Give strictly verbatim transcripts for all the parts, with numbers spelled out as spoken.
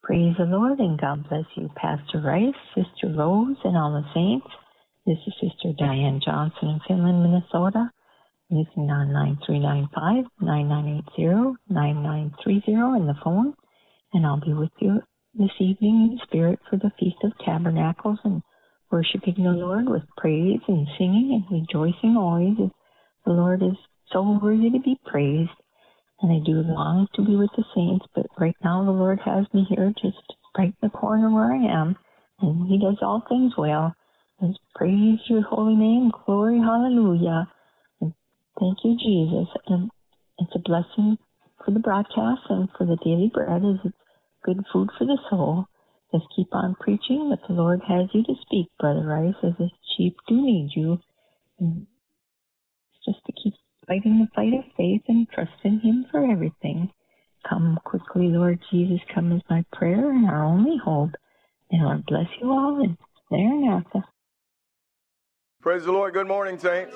Praise the Lord, and God bless you, Pastor Rice, Sister Rose, and all the saints. This is Sister Diane Johnson in Finland, Minnesota, using on nine three nine five, nine nine eight zero, nine nine three zero in the phone. And I'll be with you this evening in spirit for the Feast of Tabernacles and worshiping the Lord with praise and singing and rejoicing always. As the Lord is so worthy to be praised. And I do long to be with the saints, but right now the Lord has me here just right in the corner where I am, and He does all things well. Let's praise Your holy name. Glory, hallelujah. And thank you, Jesus. And it's a blessing for the broadcast and for the daily bread, as it's good food for the soul. Just keep on preaching what the Lord has you to speak, Brother Rice, as the sheep do need you. And it's just to keep fighting the fight of faith and trust in Him for everything. Come quickly, Lord Jesus, come is my prayer and our only hope. And Lord bless you all, and Maranatha. Praise the Lord. Good morning, saints.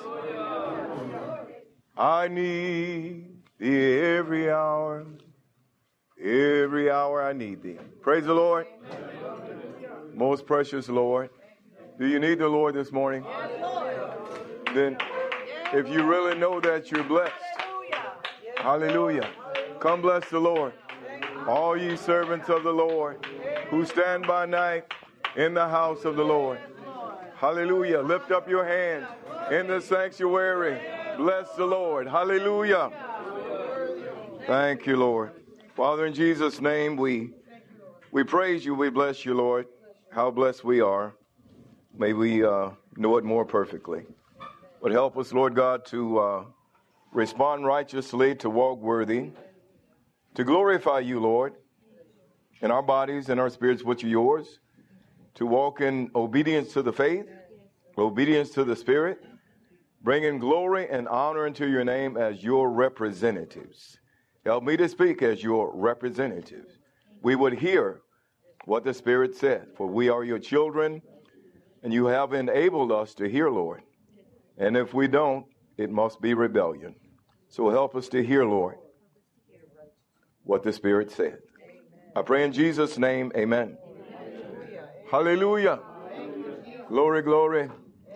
I need Thee every hour, every hour I need Thee. Praise the Lord. Most precious Lord. Do you need the Lord this morning? Then if you really know that, you're blessed. Hallelujah. Come bless the Lord. All ye servants of the Lord who stand by night in the house of the Lord. Hallelujah. Lift up your hands in the sanctuary. Bless the Lord. Hallelujah. Thank you, Lord. Father, in Jesus' name, we we praise you. We bless you, Lord. How blessed we are. May we uh, know it more perfectly. But help us, Lord God, to uh, respond righteously, to walk worthy, to glorify you, Lord, in our bodies and our spirits, which are yours, to walk in obedience to the faith, obedience to the Spirit, bringing glory and honor into your name as your representatives. Help me to speak as your representatives. We would hear what the Spirit said, for we are your children, and you have enabled us to hear, Lord. And if we don't, it must be rebellion. So help us to hear, Lord, what the Spirit said. I pray in Jesus' name, amen. Hallelujah. Glory, glory.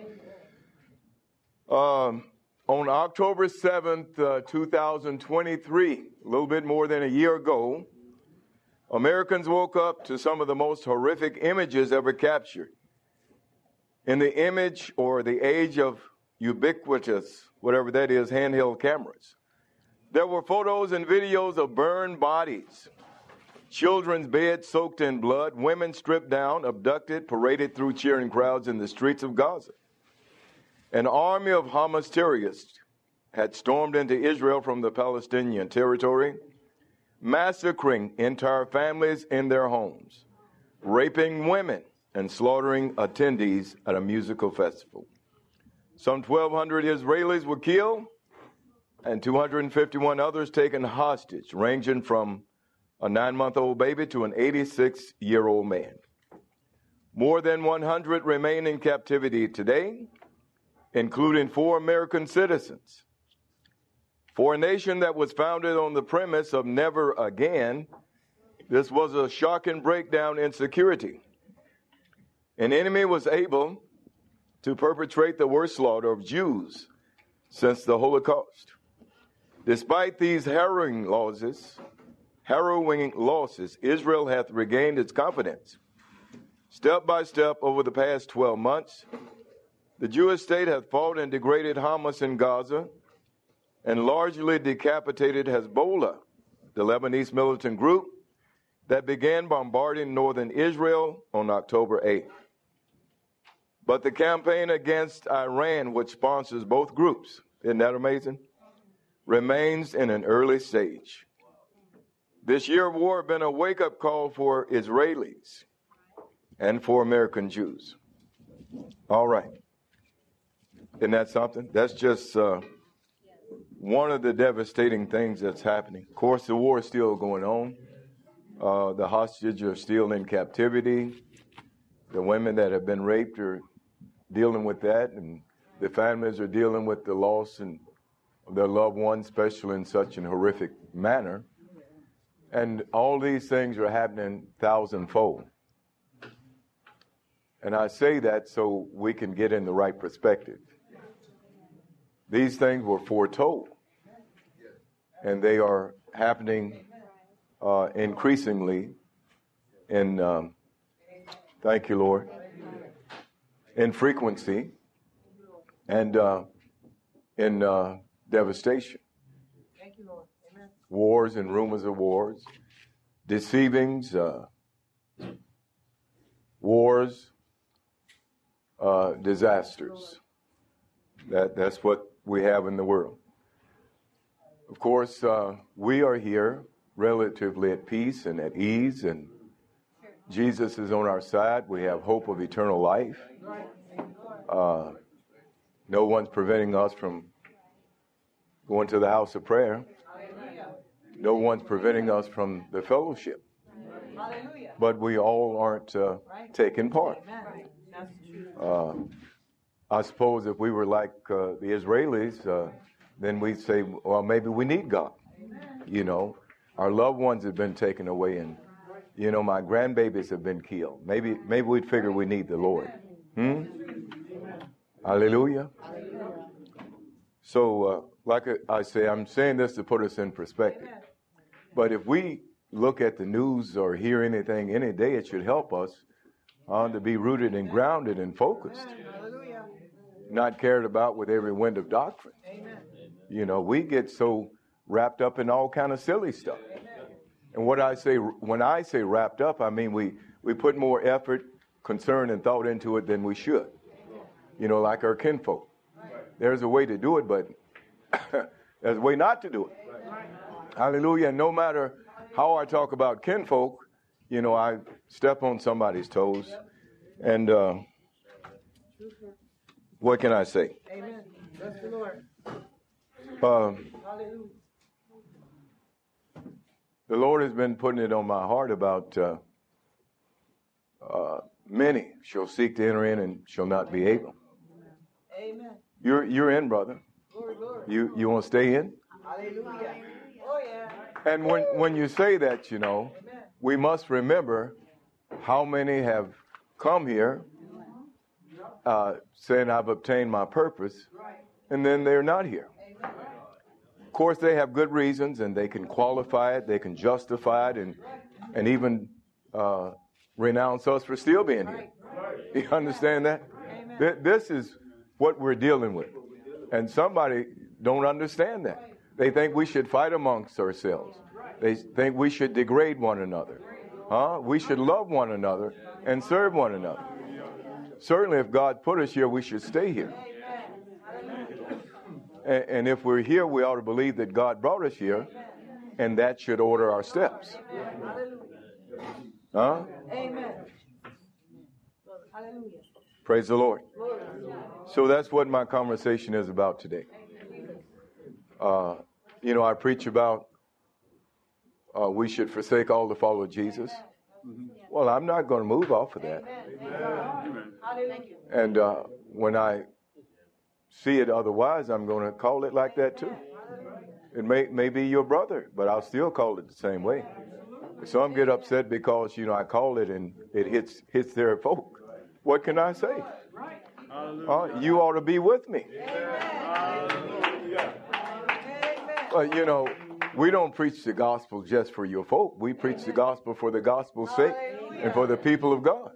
Um, on October seventh, uh, two thousand twenty-three, a little bit more than a year ago, Americans woke up to some of the most horrific images ever captured. In the image or the age of ubiquitous, whatever that is, handheld cameras, there were photos and videos of burned bodies, children's beds soaked in blood, women stripped down, abducted, paraded through cheering crowds in the streets of Gaza. An army of Hamas terrorists had stormed into Israel from the Palestinian territory, massacring entire families in their homes, raping women, and slaughtering attendees at a musical festival. Some twelve hundred Israelis were killed and two hundred fifty-one others taken hostage, ranging from a nine-month-old baby to an eighty-six-year-old man. More than one hundred remain in captivity today, including four American citizens. For a nation that was founded on the premise of never again, this was a shocking breakdown in security. An enemy was able to perpetrate the worst slaughter of Jews since the Holocaust. Despite these harrowing losses, harrowing losses, Israel hath regained its confidence. Step by step over the past twelve months, the Jewish state hath fought and degraded Hamas in Gaza and largely decapitated Hezbollah, the Lebanese militant group that began bombarding northern Israel on October eighth. But the campaign against Iran, which sponsors both groups, isn't that amazing, remains in an early stage. This year of war has been a wake-up call for Israelis and for American Jews. All right. Isn't that something? That's just uh, one of the devastating things that's happening. Of course, the war is still going on. Uh, the hostages are still in captivity. The women that have been raped are dealing with that, and the families are dealing with the loss and of their loved ones, especially in such an horrific manner. And all these things are happening thousandfold. And I say that so we can get in the right perspective. These things were foretold. And they are happening uh, increasingly in, um, thank you, Lord, in frequency and uh, in uh, devastation. Thank you, Lord. Amen. Wars and rumors of wars, deceivings, uh, wars, uh, disasters. That that's what we have in the world. Of course, uh, we are here relatively at peace and at ease, and Jesus is on our side. We have hope of eternal life. Uh, no one's preventing us from going to the house of prayer. No one's preventing us from the fellowship. But we all aren't uh, taking part. Uh, I suppose if we were like uh, the Israelis, uh, then we'd say, well, maybe we need God. You know, our loved ones have been taken away, and, you know, my grandbabies have been killed. Maybe maybe we'd figure we need the Lord. Hmm? Hallelujah. So, uh, like I say, I'm saying this to put us in perspective. But if we look at the news or hear anything any day, it should help us uh, to be rooted and grounded and focused. Not cared about with every wind of doctrine. You know, we get so wrapped up in all kind of silly stuff. And what I say, when I say wrapped up, I mean we, we put more effort, concern, and thought into it than we should. You know, like our kinfolk. There's a way to do it, but there's a way not to do it. Hallelujah. And no matter how I talk about kinfolk, you know, I step on somebody's toes. And uh, what can I say? Amen. Bless the Lord. Uh, Hallelujah. the Lord has been putting it on my heart about uh, uh, many shall seek to enter in and shall not be able. Amen. You're you're in, brother. Glory, glory. You you want to stay in? Hallelujah. Oh, yeah. And when, when you say that, you know, Amen. we must remember how many have come here uh, saying, I've obtained my purpose, and then they're not here. Of course, they have good reasons, and they can qualify it, they can justify it, and, and even uh, renounce us for still being here. You understand that? Th- This is what we're dealing with. And somebody don't understand that. They think we should fight amongst ourselves. They think we should degrade one another. Huh? We should love one another and serve one another. Certainly, if God put us here, we should stay here. And, and if we're here, we ought to believe that God brought us here, and that should order our steps. Huh? Amen. Hallelujah. Praise the Lord. So that's what my conversation is about today. Uh, you know, I preach about uh, we should forsake all to follow Jesus. Well, I'm not going to move off of that. And uh, when I see it otherwise, I'm going to call it like that too. It may, may be your brother, but I'll still call it the same way. Some get upset because, you know, I call it and it hits hits their folk. What can I say? Uh, you ought to be with me. But, you know, we don't preach the gospel just for your folk. We preach the gospel for the gospel's sake and for the people of God.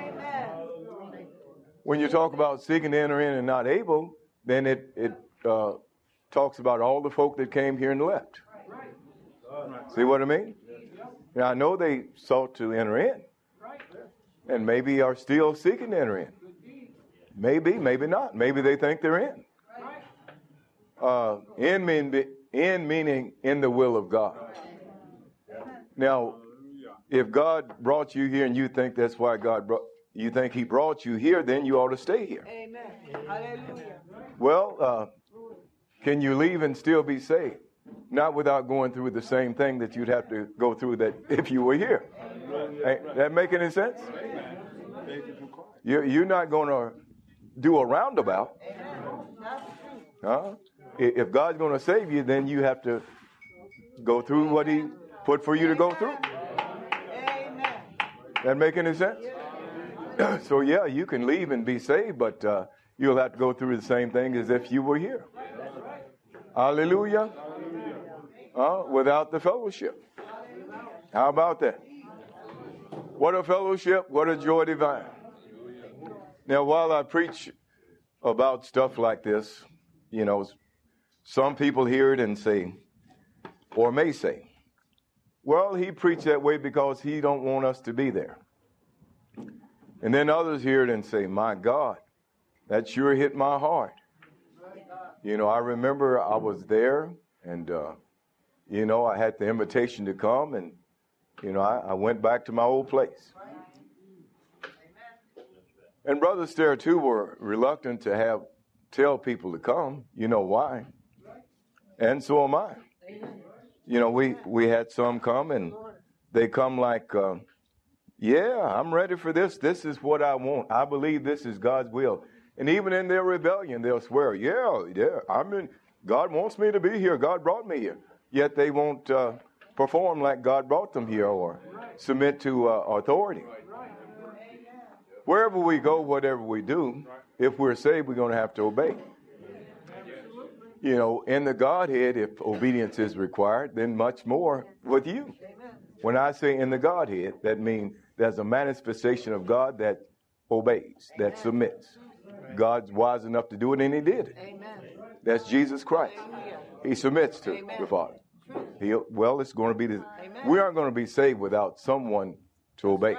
When you talk about seeking to enter in and not able, then it, it uh, talks about all the folk that came here and left. See what I mean? Now, I know they sought to enter in and maybe are still seeking to enter in. Maybe, maybe not. Maybe they think they're in. Uh, in, mean, in meaning in the will of God. Now, if God brought you here and you think that's why God brought, you think He brought you here, then you ought to stay here. Amen. Hallelujah. Well, uh, can you leave and still be saved? Not without going through the same thing that you'd have to go through that if you were here. Ain't that make any sense? You're, you're not going to do a roundabout. Huh? If God's going to save you, then you have to go through what He put for you to go through. Amen. That make any sense? So yeah, you can leave and be saved, but uh, you'll have to go through the same thing as if you were here. Hallelujah. Uh, without the fellowship. How about that? What a fellowship, what a joy divine. Now, while I preach about stuff like this, you know, some people hear it and say, or may say, well, he preached that way because he don't want us to be there. And then others hear it and say, my God, that sure hit my heart. You know, I remember I was there and, uh, you know, I had the invitation to come and, you know, I, I went back to my old place. And Brother Stair, too, were reluctant to have tell people to come. You know why? And so am I. You know, we, we had some come and they come like, uh, yeah, I'm ready for this. This is what I want. I believe this is God's will. And even in their rebellion, they'll swear, yeah, yeah, I'm in. God wants me to be here. God brought me here. Yet they won't uh, perform like God brought them here or submit to uh, authority. Wherever we go, whatever we do, if we're saved, we're going to have to obey. You know, in the Godhead, if obedience is required, then much more with you. When I say in the Godhead, that means there's a manifestation of God that obeys, that submits. God's wise enough to do it, and he did it. That's Jesus Christ. He submits to the Father. He, well, it's going to be the, we aren't going to be saved without someone to obey.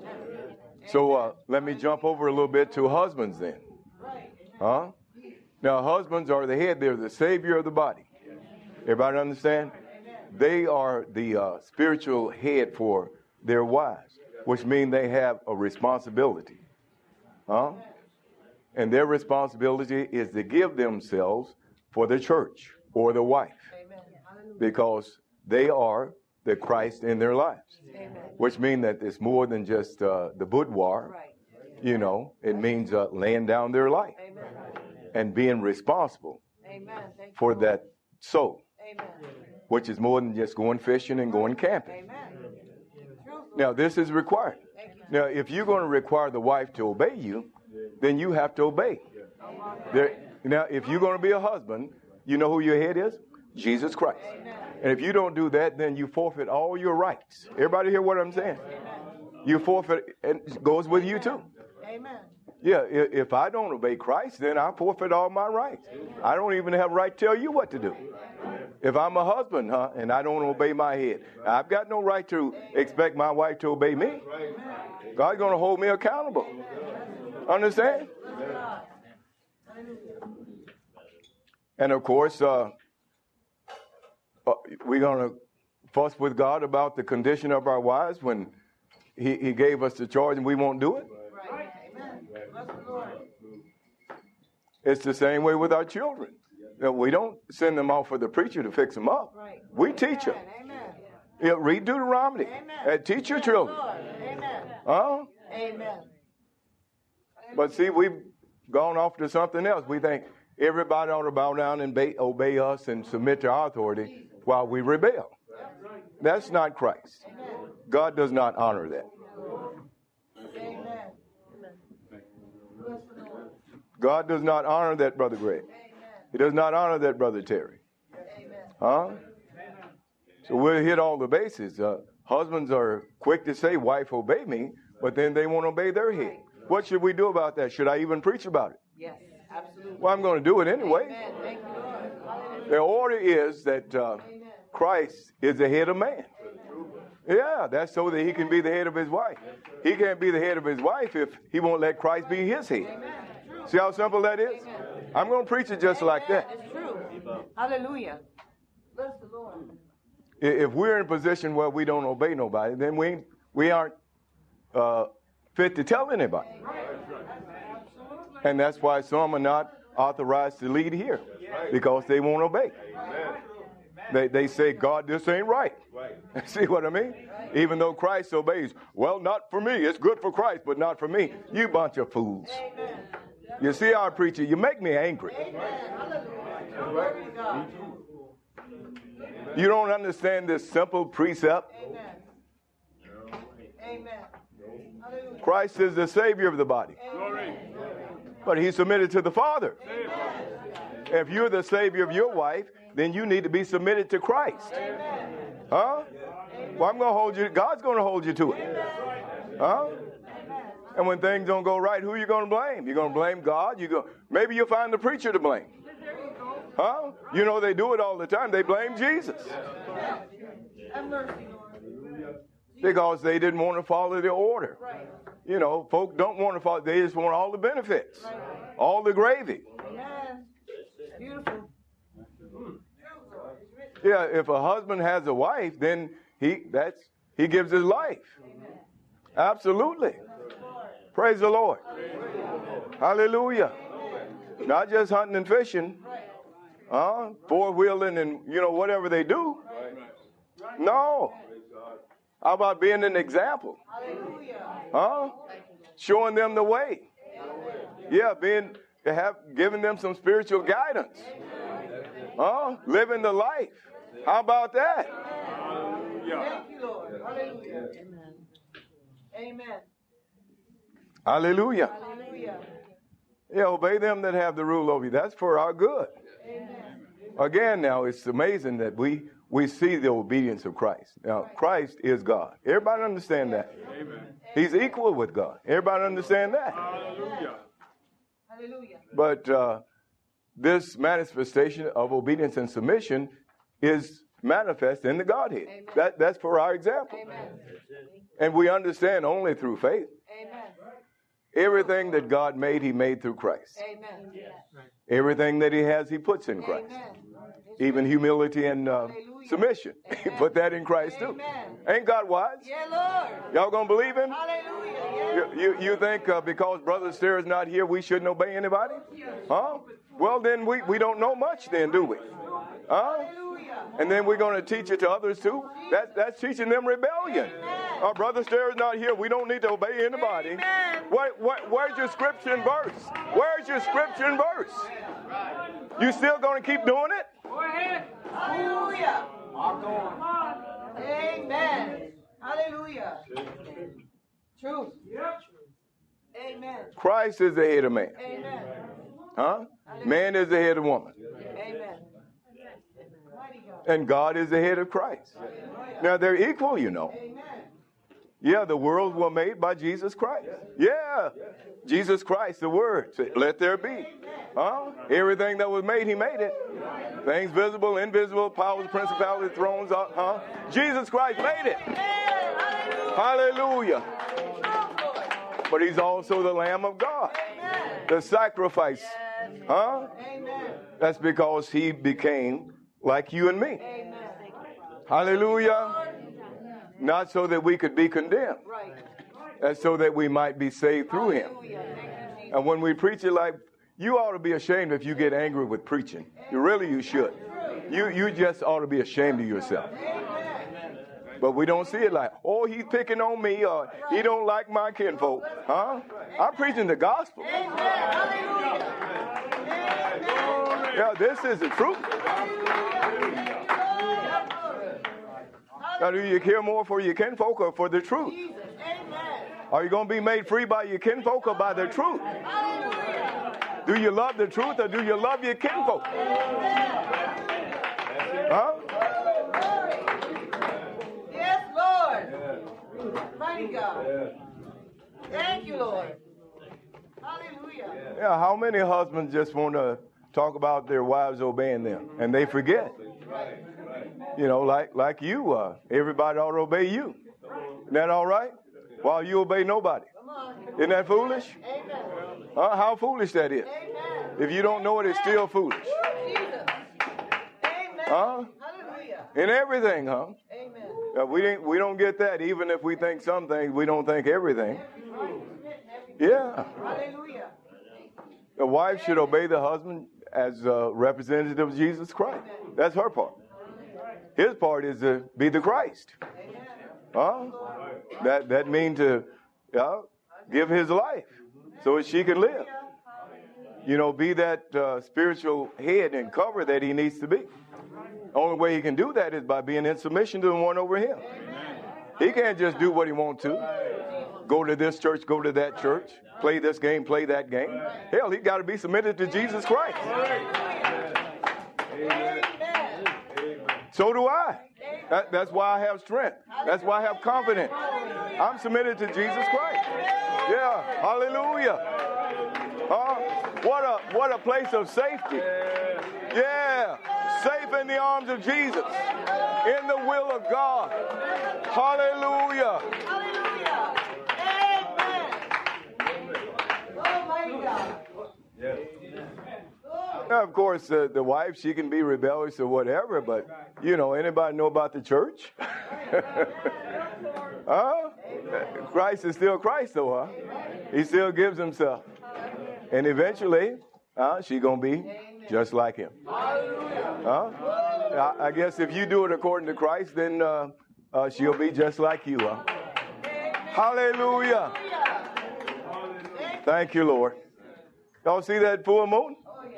So uh, let me jump over a little bit to husbands then. Huh? Now, husbands are the head. They're the savior of the body. Everybody understand? They are the uh, spiritual head for their wives, which means they have a responsibility. Huh? And their responsibility is to give themselves for the church or the wife, because they are the Christ in their lives, which means that it's more than just uh, the boudoir. You know, it means uh, laying down their life and being responsible for that soul, which is more than just going fishing and going camping. Now, this is required. Now, if you're going to require the wife to obey you, then you have to obey. There, now, if you're going to be a husband, you know who your head is? Jesus Christ. And if you don't do that, then you forfeit all your rights. Everybody hear what I'm saying? You forfeit, and it goes with you too. Amen. Yeah, if I don't obey Christ, then I forfeit all my rights. I don't even have a right to tell you what to do. If I'm a husband, huh, and I don't obey my head, I've got no right to expect my wife to obey me. God's going to hold me accountable. Understand? And of course, uh, uh, we're going to fuss with God about the condition of our wives when he, he gave us the charge and we won't do it. It's the same way with our children. We don't send them off for the preacher to fix them up. We teach them. Yeah, read Deuteronomy. Uh, teach your children. Huh? Amen. But see, we've gone off to something else. We think everybody ought to bow down and obey, obey us and submit to our authority while we rebel. That's not Christ. God does not honor that. God does not honor that, Brother Greg. He does not honor that, Brother Terry. Huh? So we'll hit all the bases. Uh, husbands are quick to say, wife, obey me, but then they won't obey their head. What should we do about that? Should I even preach about it? Yes, absolutely. Well, I'm going to do it anyway. Amen. Thank you, Lord. The order is that uh, Christ is the head of man. Yeah, that's so that he can be the head of his wife. He can't be the head of his wife if he won't let Christ be his head. See how simple that is? I'm going to preach it just like that. It's true. Hallelujah. Bless the Lord. If we're in a position where we don't obey nobody, then we we aren't uh, fit to tell anybody. And that's why some are not authorized to lead here, because they won't obey. They they say, God, this ain't right. See what I mean? Even though Christ obeys. Well, not for me. It's good for Christ, but not for me. You bunch of fools. You see our preacher, you make me angry. You don't understand this simple precept? Amen. Amen. Hallelujah. Christ is the Savior of the body. Amen. But He submitted to the Father. Amen. If you're the Savior of your wife, then you need to be submitted to Christ. Amen. Huh? Well, I'm going to hold you. God's going to hold you to it. Huh? And when things don't go right, who are you going to blame? You're going to blame God? You go. Maybe you'll find the preacher to blame. Huh? You know they do it all the time. They blame Jesus. Have mercy, Lord. Because they didn't want to follow the order. Right. You know, folk don't want to follow. They just want all the benefits. Right. All the gravy. Amen. Beautiful. Yeah, if a husband has a wife, then he that's he gives his life. Amen. Absolutely. Praise the Lord. Hallelujah. Not just hunting and fishing, uh, four-wheeling and, you know, whatever they do. No. How about being an example? Hallelujah. Huh? Showing them the way. Yeah, being, have, giving them some spiritual guidance. Huh? Living the life. How about that? Thank you, Lord. Hallelujah. Amen. Hallelujah. Hallelujah. Yeah, obey them that have the rule over you. That's for our good. Amen. Again, now, it's amazing that we, we see the obedience of Christ. Now, Christ is God. Everybody understand that? Amen. He's equal with God. Everybody understand that? Hallelujah. Hallelujah. But uh, this manifestation of obedience and submission is manifest in the Godhead. Amen. That, that's for our example. Amen. And we understand only through faith. Amen. Everything that God made, He made through Christ. Amen. Everything that He has, He puts in Christ. Amen. Even humility and uh, Hallelujah. submission. He Amen. put that in Christ too. Amen. Ain't God wise? Yeah, Lord. Y'all gonna believe Him? Hallelujah. Yeah. You, you, you think uh, because Brother Steer's not here, we shouldn't obey anybody? Huh? Well, then we, we don't know much then, do we? Huh? Hallelujah. And then we're going to teach it to others too? That, that's teaching them rebellion. Amen. Our Brother Steer's not here. We don't need to obey anybody. Amen. Where, where, where's your scripture and verse? Where's your scripture and verse? You still going to keep doing it? Go ahead. Hallelujah. Amen. Hallelujah. Truth. Amen. Christ is the head of man. Amen. Huh? Man is the head of woman. Amen. Mighty God. And God is the head of Christ. Now they're equal, you know. Amen. Yeah, the worlds were made by Jesus Christ. Yeah. Jesus Christ, the Word. Said, let there be. Huh? Everything that was made, He made it. Things visible, invisible, powers, principalities, thrones, uh, huh? Jesus Christ made it. Hallelujah. But He's also the Lamb of God. The sacrifice. Huh? Amen. That's because He became like you and me. Amen. Hallelujah. Not so that we could be condemned. Right. That's so that we might be saved through Him. Hallelujah. Thank you, Jesus. And when we preach it, like, you ought to be ashamed if you get angry with preaching. You really, you should. You, you just ought to be ashamed of yourself. Amen. But we don't see it like, oh, he's picking on me, or he don't like my kinfolk. Huh? I'm preaching the gospel. Amen. Hallelujah. Amen. Yeah, this is the truth. Now, do you care more for your kinfolk or for the truth? Jesus. Amen. Are you going to be made free by your kinfolk or by the truth? Hallelujah. Do you love the truth or do you love your kinfolk? Huh? Yes, Lord. Mighty God. Thank you, Lord. Hallelujah. Yeah, how many husbands just want to talk about their wives obeying them and they forget? You know, like like you, uh, everybody ought to obey you. Isn't that all right? While you obey nobody. Isn't that foolish? Amen. Uh, how foolish that is. Amen. If you don't know it, it's still foolish. Jesus. Amen. Huh? Hallelujah. In everything, huh? Amen. Uh, we ain't, we don't get that. Even if we think some things, we don't think everything. Yeah. Hallelujah. The wife should obey the husband as a representative of Jesus Christ. That's her part. His part is to be the Christ. Huh? That that means to uh, give his life so that she can live. You know, be that uh, spiritual head and cover that he needs to be. Only way he can do that is by being in submission to the one over him. He can't just do what he wants to. Go to this church, go to that church, play this game, play that game. Hell, he got to be submitted to Jesus Christ. So do I. That, that's why I have strength. That's why I have confidence. I'm submitted to Jesus Christ. Yeah, hallelujah. Uh, what a what a place of safety. Yeah, safe in the arms of Jesus, in the will of God. Hallelujah. Hallelujah. Amen. Almighty God. Yeah. Now, of course, uh, the wife, she can be rebellious or whatever, but, you know, anybody know about the church? Huh? Christ is still Christ, though, huh? He still gives himself. And eventually, uh, she going to be just like him. Huh? I, I guess if you do it according to Christ, then uh, uh, she'll be just like you, huh? Hallelujah. Thank you, Lord. Y'all see that full moon?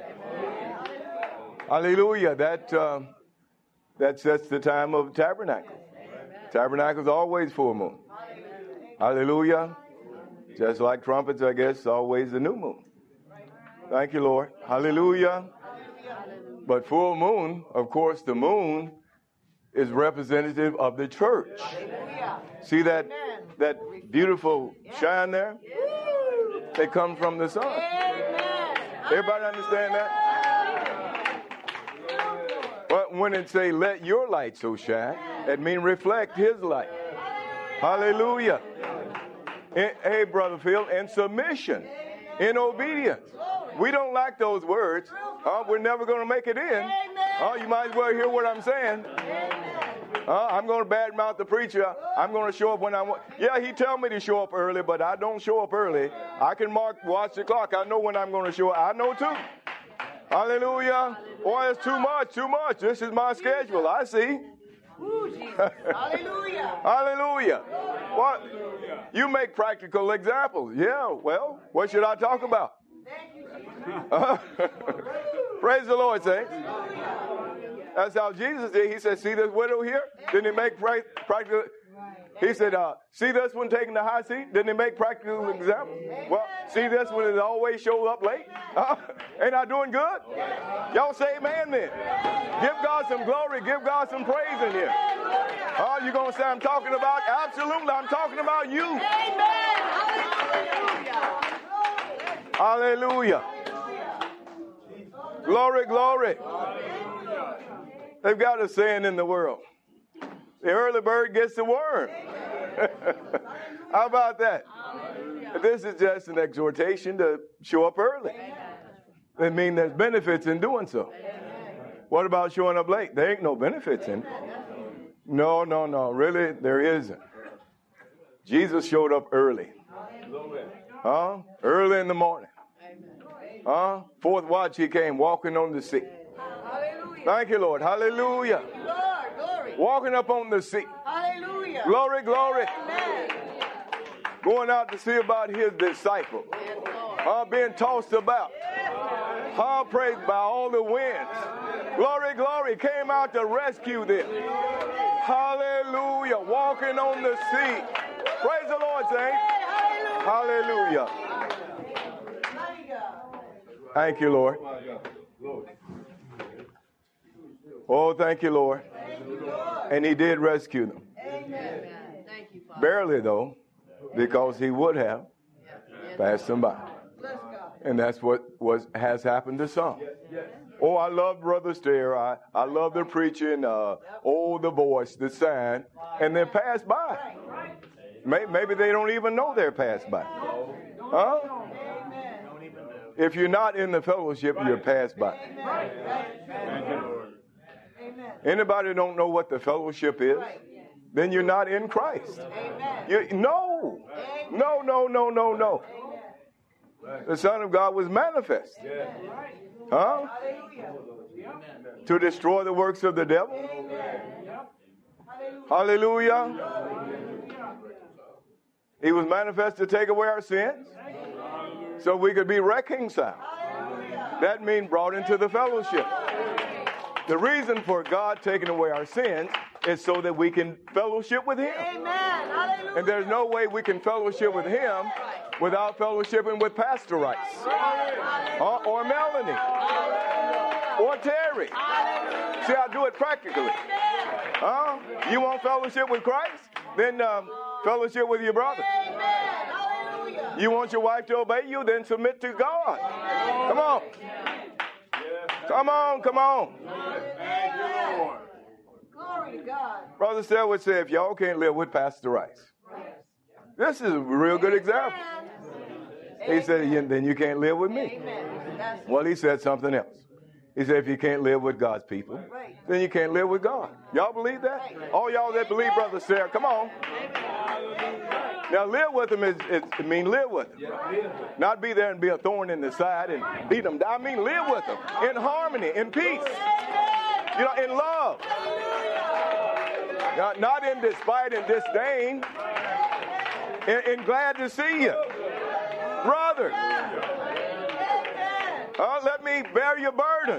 Hallelujah. That uh, that sets the time of tabernacle. Tabernacle is always full moon. Hallelujah. Just like trumpets, I guess, always the new moon. Thank you, Lord. Hallelujah. But full moon, of course, the moon is representative of the church. See that that beautiful shine there? They come from the sun. Everybody understand that? But when it say, let your light so shine, it means reflect his light. Hallelujah. In, hey, Brother Phil, in submission, in obedience. We don't like those words. Uh, we're never going to make it in. Uh, you might as well hear what I'm saying. Uh, I'm going to badmouth the preacher. I'm going to show up when I want. Yeah, he tell me to show up early, but I don't show up early. I can mark, watch the clock. I know when I'm going to show up. I know too. Hallelujah. Boy, it's too much, too much. This is my schedule. I see. Ooh, Jesus. Hallelujah. Hallelujah. What? You make practical examples. Yeah, well, what should I talk about? Thank you, Uh, praise the Lord, saints. That's how Jesus did. He said, see this widow here? Didn't he make pra- practical? He said, uh, see this one taking the high seat? Didn't he make practical examples? Well, see this one that always shows up late? Uh, ain't I doing good? Y'all say amen then. Give God some glory. Give God some praise in here. Oh, you going to say I'm talking about? Absolutely, I'm talking about you. Hallelujah. Glory, glory. They've got a saying in the world. The early bird gets the worm. How about that? This is just an exhortation to show up early. It means there's benefits in doing so. What about showing up late? There ain't no benefits in it. No, no, no. Really, there isn't. Jesus showed up early. Huh? Early in the morning. Huh? Fourth watch, he came walking on the sea. Thank you, Lord. Hallelujah. Walking up on the sea. Hallelujah. Glory, glory. Amen. Going out to see about his disciples. Uh, being tossed about. Uh, praised by all the winds. Glory, glory. Came out to rescue them. Hallelujah. Walking on the sea. Praise the Lord, saints. Hallelujah. Thank you, Lord. Oh, thank you, Lord. And he did rescue them. Amen. Thank you, Father. Barely, though, because he would have passed them by. Bless God. And that's what was has happened to some. Oh, I love Brother Stair. I, I love the preaching. Uh, oh, the voice, the sign. And then pass by. Maybe, maybe they don't even know they're passed by. Huh? If you're not in the fellowship, you're passed by. Anybody don't know what the fellowship is? Then you're not in Christ. You, no. No, no, no, no, no. The Son of God was manifest. Huh? To destroy the works of the devil. Hallelujah. He was manifest to take away our sins so we could be reconciled. That means brought into the fellowship. The reason for God taking away our sins is so that we can fellowship with Him. Amen. Hallelujah. And there's no way we can fellowship with Him without fellowshipping with Pastor Rice, uh, or Melanie, or Terry. See, I do it practically. Huh? You want fellowship with Christ? Then um, fellowship with your brother. You want your wife to obey you? Then submit to God. Come on. Come on, come on. Glory to God. Brother Seth would say, if y'all can't live with Pastor Rice. This is a real good example. He said, yeah, then you can't live with me. Well, he said something else. He said, if you can't live with God's people, then you can't live with God. Y'all believe that? All y'all that believe, Brother Sarah, come on. Now, live with them is, is I mean, live with them. Not be there and be a thorn in the side and beat them down. I mean, live with them in harmony, in peace, you know, in love. Not, not in despite and disdain. In, in glad to see you. Brother, uh, let me bear your burden.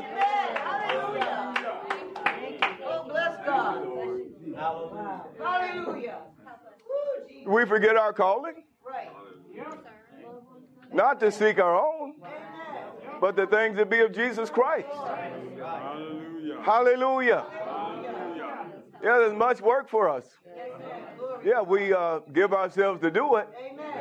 Oh, bless God. Hallelujah. We forget our calling. Right. Not to seek our own, but the things that be of Jesus Christ. Hallelujah. Hallelujah. Yeah, there's much work for us. Yeah, we uh, give ourselves to do it.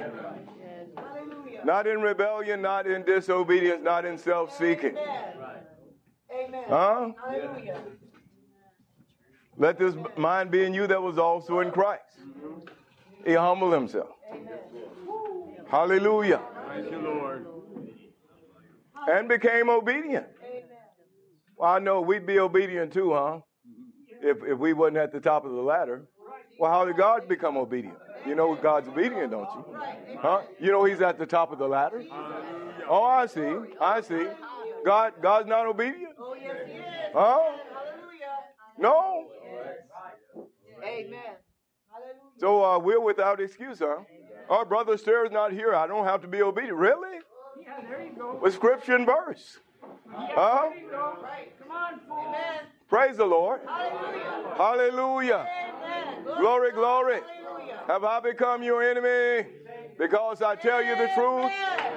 Not in rebellion, not in disobedience, not in self-seeking. Amen. Huh? Hallelujah. Let this mind be in you that was also in Christ. He humbled himself. Hallelujah. Thank you, Lord. And became obedient. Well, I know we'd be obedient too, huh? If if we wasn't at the top of the ladder. Well, how did God become obedient? You know God's obedient, don't you? Huh? You know He's at the top of the ladder? Oh, I see. I see. God, God's not obedient? Oh, yes, He is. Huh? Hallelujah. No. Amen. So uh, we're without excuse, huh? Our brother Sarah's not here. I don't have to be obedient. Really? Yeah, there you go. With scripture and verse. Huh? There you go. Right. Come on, fool. Amen. Praise the Lord. Hallelujah. Hallelujah. Amen. Glory, glory. Hallelujah. Have I become your enemy because I tell you the truth?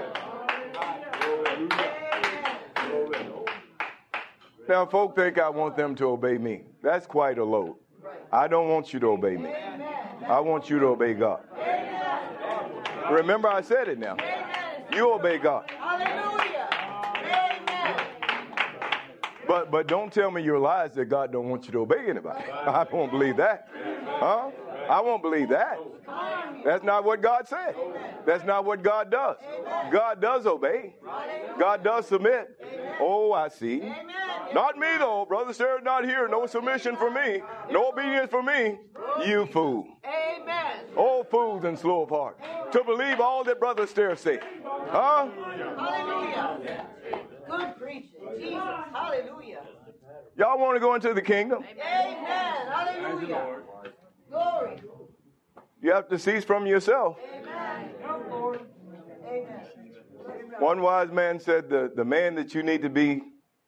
Now, folk think I want them to obey me. That's quite a load. I don't want you to obey me. I want you to obey God. Remember, I said it now. You obey God. Hallelujah. Amen. But but don't tell me your lies that God don't want you to obey anybody. I won't believe that. Huh? I won't believe that. That's not what God said. That's not what God does. God does obey. God does submit. Oh, I see. Not me, though. Brother Sarah's not here. No submission for me. No obedience for me. You fool. Amen. Oh, fools and slow of heart. To believe all that Brother Sarah said. Huh? Hallelujah. Good preaching. Jesus. Hallelujah. Y'all want to go into the kingdom? Amen. Hallelujah. Glory. You have to cease from yourself. Amen. Lord. Amen. One wise man said the, the man that you need to be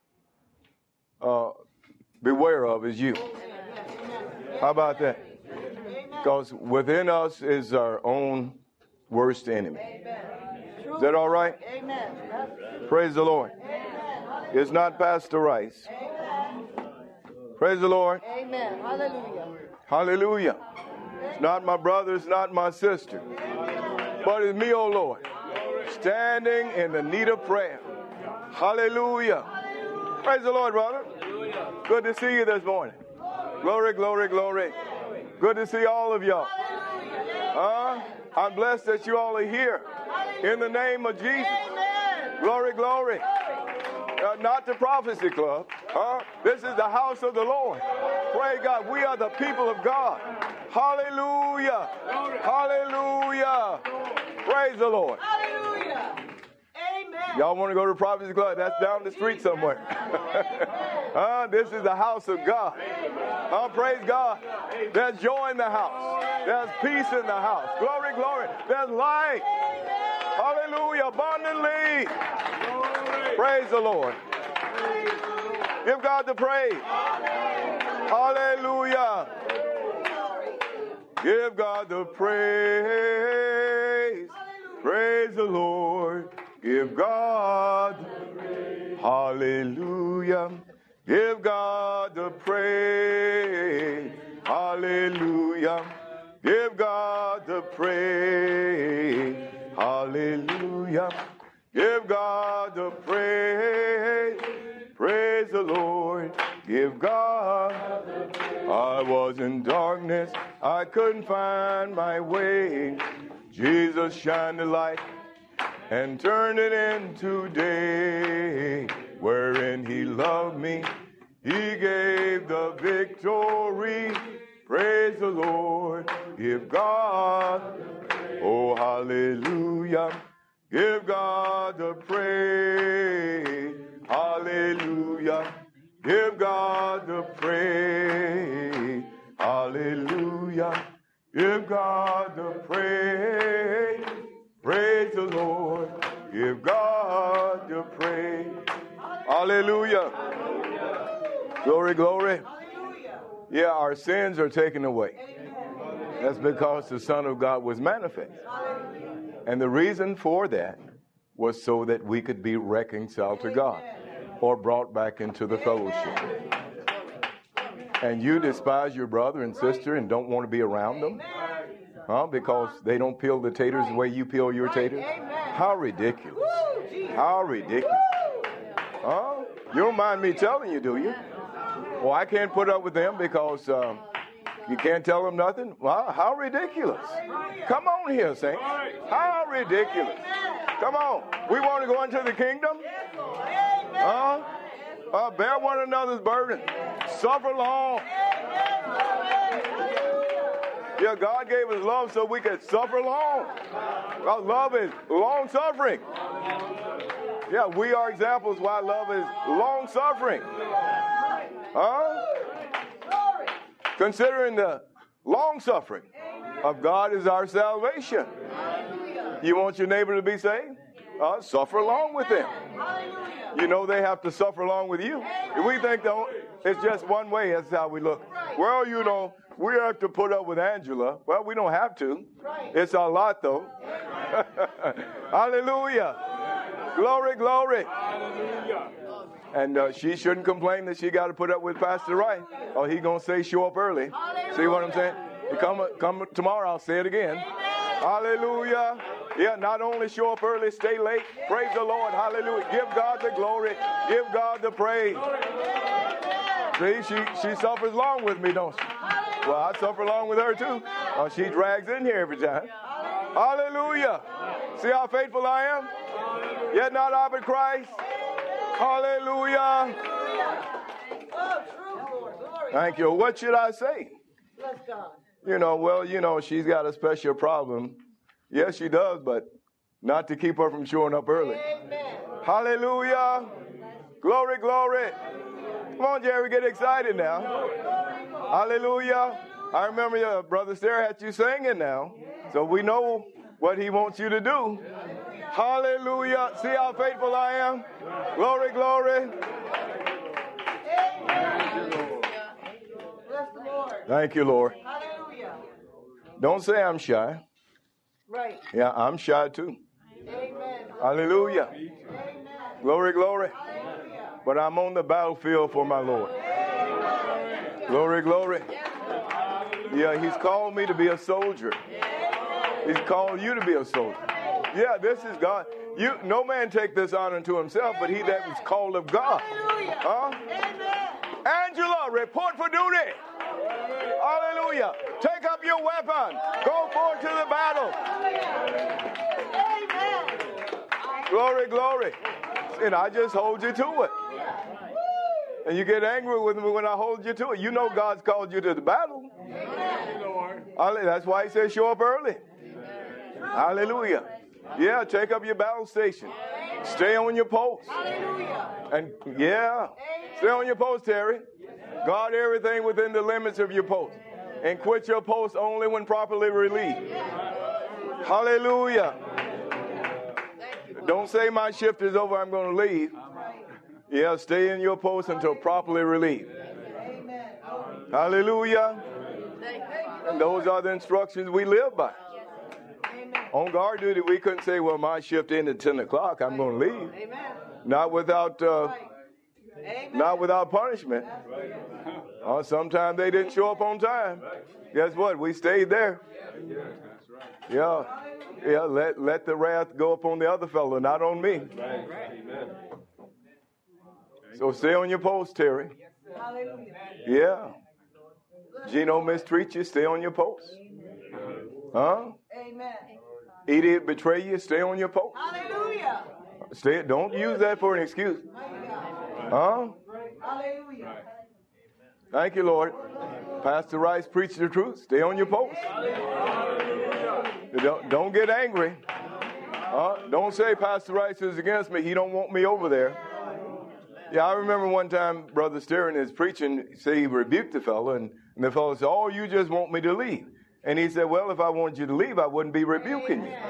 uh, beware of is you. How about that? Because within us is our own worst enemy. Is that all right? Amen. Praise the Lord. It's not Pastor Rice. Praise the Lord. Amen. Hallelujah. Hallelujah. It's not my brother, it's not my sister. But it's me, oh Lord, standing in the need of prayer. Hallelujah. Praise the Lord, brother. Good to see you this morning. Glory, glory, glory. Good to see all of y'all. Uh, I'm blessed that you all are here. In the name of Jesus. Glory, glory. Uh, not the prophecy club. Uh, this is the house of the Lord. Pray God. We are the people of God. Hallelujah. Hallelujah. Praise the Lord. Hallelujah. Amen. Y'all want to go to the prophecy club? That's down the street somewhere. uh, this is the house of God. Uh, praise God. There's joy in the house. There's peace in the house. Glory, glory. There's light. Hallelujah. Abundantly. Praise the Lord. Give God the praise. Hallelujah. Give God the praise. Praise the Lord. Give God the praise. Hallelujah. Give God the praise. Hallelujah. Give God the praise. Hallelujah. Give God the praise. Praise the Lord. Give God. I was in darkness. I couldn't find my way. Jesus shined the light and turned it into day. Wherein he loved me, he gave the victory. Praise the Lord. Give God. Oh, hallelujah. Give God the praise. Hallelujah. Give God the praise. Hallelujah. Give God the praise. Praise the Lord. Give God the praise. Hallelujah. Glory, glory. Yeah, our sins are taken away. That's because the Son of God was manifest. And the reason for that was so that we could be reconciled to God or brought back into the fellowship. And you despise your brother and sister and don't want to be around them? Huh? Because they don't peel the taters the way you peel your taters? How ridiculous. How ridiculous. Huh? You don't mind me telling you, do you? Well, I can't put up with them because uh, you can't tell them nothing? Well, how ridiculous. Come on here, saints. How ridiculous. Come on. We want to go into the kingdom? Huh? Uh, bear one another's burden. Suffer long. Yeah, God gave us love so we could suffer long. Our love is long suffering. Yeah, we are examples why love is long suffering. Huh? Considering the long suffering of God is our salvation. You want your neighbor to be saved? Uh, suffer along with them. You know they have to suffer along with you. If we think the, it's just one way, that's how we look. Well, you know, we have to put up with Angela. Well, we don't have to. It's our lot, though. Hallelujah. Glory, glory. And uh, she shouldn't complain that she got to put up with Pastor Wright. Or he going to say show up early. See what I'm saying? You come, come tomorrow, I'll say it again. Hallelujah. Yeah, not only show up early, stay late. Praise the Lord. Hallelujah. Give God the glory. Give God the praise. See, she, she suffers along with me, don't she? Well, I suffer along with her too. Uh, she drags in here every time. Hallelujah. See how faithful I am? Yet not I, but Christ. Hallelujah. Thank you. What should I say? You know, well, you know, she's got a special problem. Yes, she does, but not to keep her from showing up early. Hallelujah. Glory, glory. Come on, Jerry, get excited now. Hallelujah. I remember your brother Sarah had you singing now. So we know what he wants you to do. Hallelujah. See how faithful I am? Glory, glory. Thank you, Lord. Hallelujah. Don't say I'm shy. Right. Yeah, I'm shy too. Amen. Hallelujah. Amen. Glory, glory. Hallelujah. But I'm on the battlefield for my Lord. Glory, glory. Yeah, he's called me to be a soldier. He's called you to be a soldier. Yeah, this is God. You, no man take this honor unto himself, but he that is called of God. Huh? Angela, report for duty. Hallelujah. Take up your weapon. Go forth to the battle. Glory, glory. And I just hold you to it. And you get angry with me when I hold you to it. You know God's called you to the battle. That's why he says show up early. Hallelujah. Yeah, take up your battle station. Stay on your post. And yeah, stay on your post, Terry. Guard everything within the limits of your post. And quit your post only when properly relieved. Hallelujah. Don't say my shift is over, I'm going to leave. Yeah, stay in your post until properly relieved. Amen. Hallelujah. And those are the instructions we live by. Amen. On guard duty, we couldn't say, well, my shift ended at ten o'clock. I'm going to leave. Amen. Not without, uh, Amen. not without punishment. Uh, sometimes they didn't show up on time. Guess what? We stayed there. Yeah. Yeah, let, let the wrath go upon the other fellow, not on me. So stay on your post, Terry. Hallelujah. Yeah. Gino mistreat you, stay on your post. Huh? Amen. Idiot betray you, stay on your post. Hallelujah. Stay. Don't use that for an excuse. Huh? Hallelujah. Thank you, Lord. Pastor Rice preached the truth. Stay on your post. Don't, don't get angry. Uh, don't say Pastor Rice is against me. He don't want me over there. Yeah, I remember one time Brother Sterling is preaching, say he rebuked the fellow, and, and the fellow said, oh, you just want me to leave. And he said, well, if I wanted you to leave, I wouldn't be rebuking you.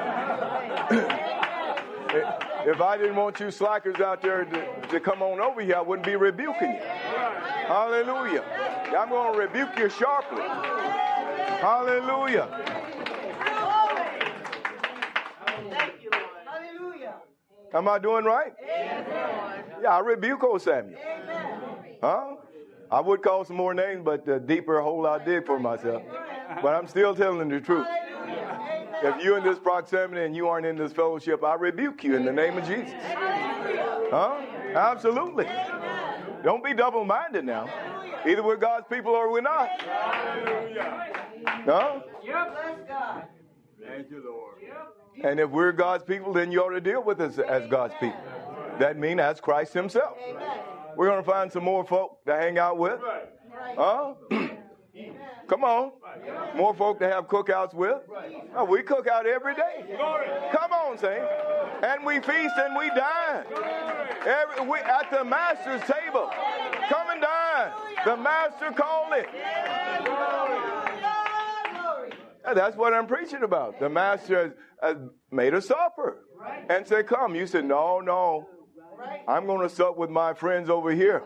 If I didn't want you slackers out there to, to come on over here, I wouldn't be rebuking you. Hallelujah. I'm going to rebuke you sharply. Hallelujah. Thank you, Lord. Hallelujah. Am I doing right? Yeah, I rebuke old Samuel. Huh? I would call some more names, but the deeper hole I dig for myself. But I'm still telling the truth. If you're in this proximity and you aren't in this fellowship, I rebuke you in the name of Jesus. Huh? Absolutely. Don't be double-minded now. Either we're God's people or we're not. Huh? Thank you, Lord. And if we're God's people, then you ought to deal with us as God's people. That means as Christ himself. We're going to find some more folk to hang out with. Huh? Come on. More folk to have cookouts with. Oh, we cook out every day. Come on, saints. And we feast and we dine. Every, we, at the master's table. Come and dine. The master called it. And that's what I'm preaching about. The master has, has made a supper and said, come. You said, no, no. I'm going to sup with my friends over here.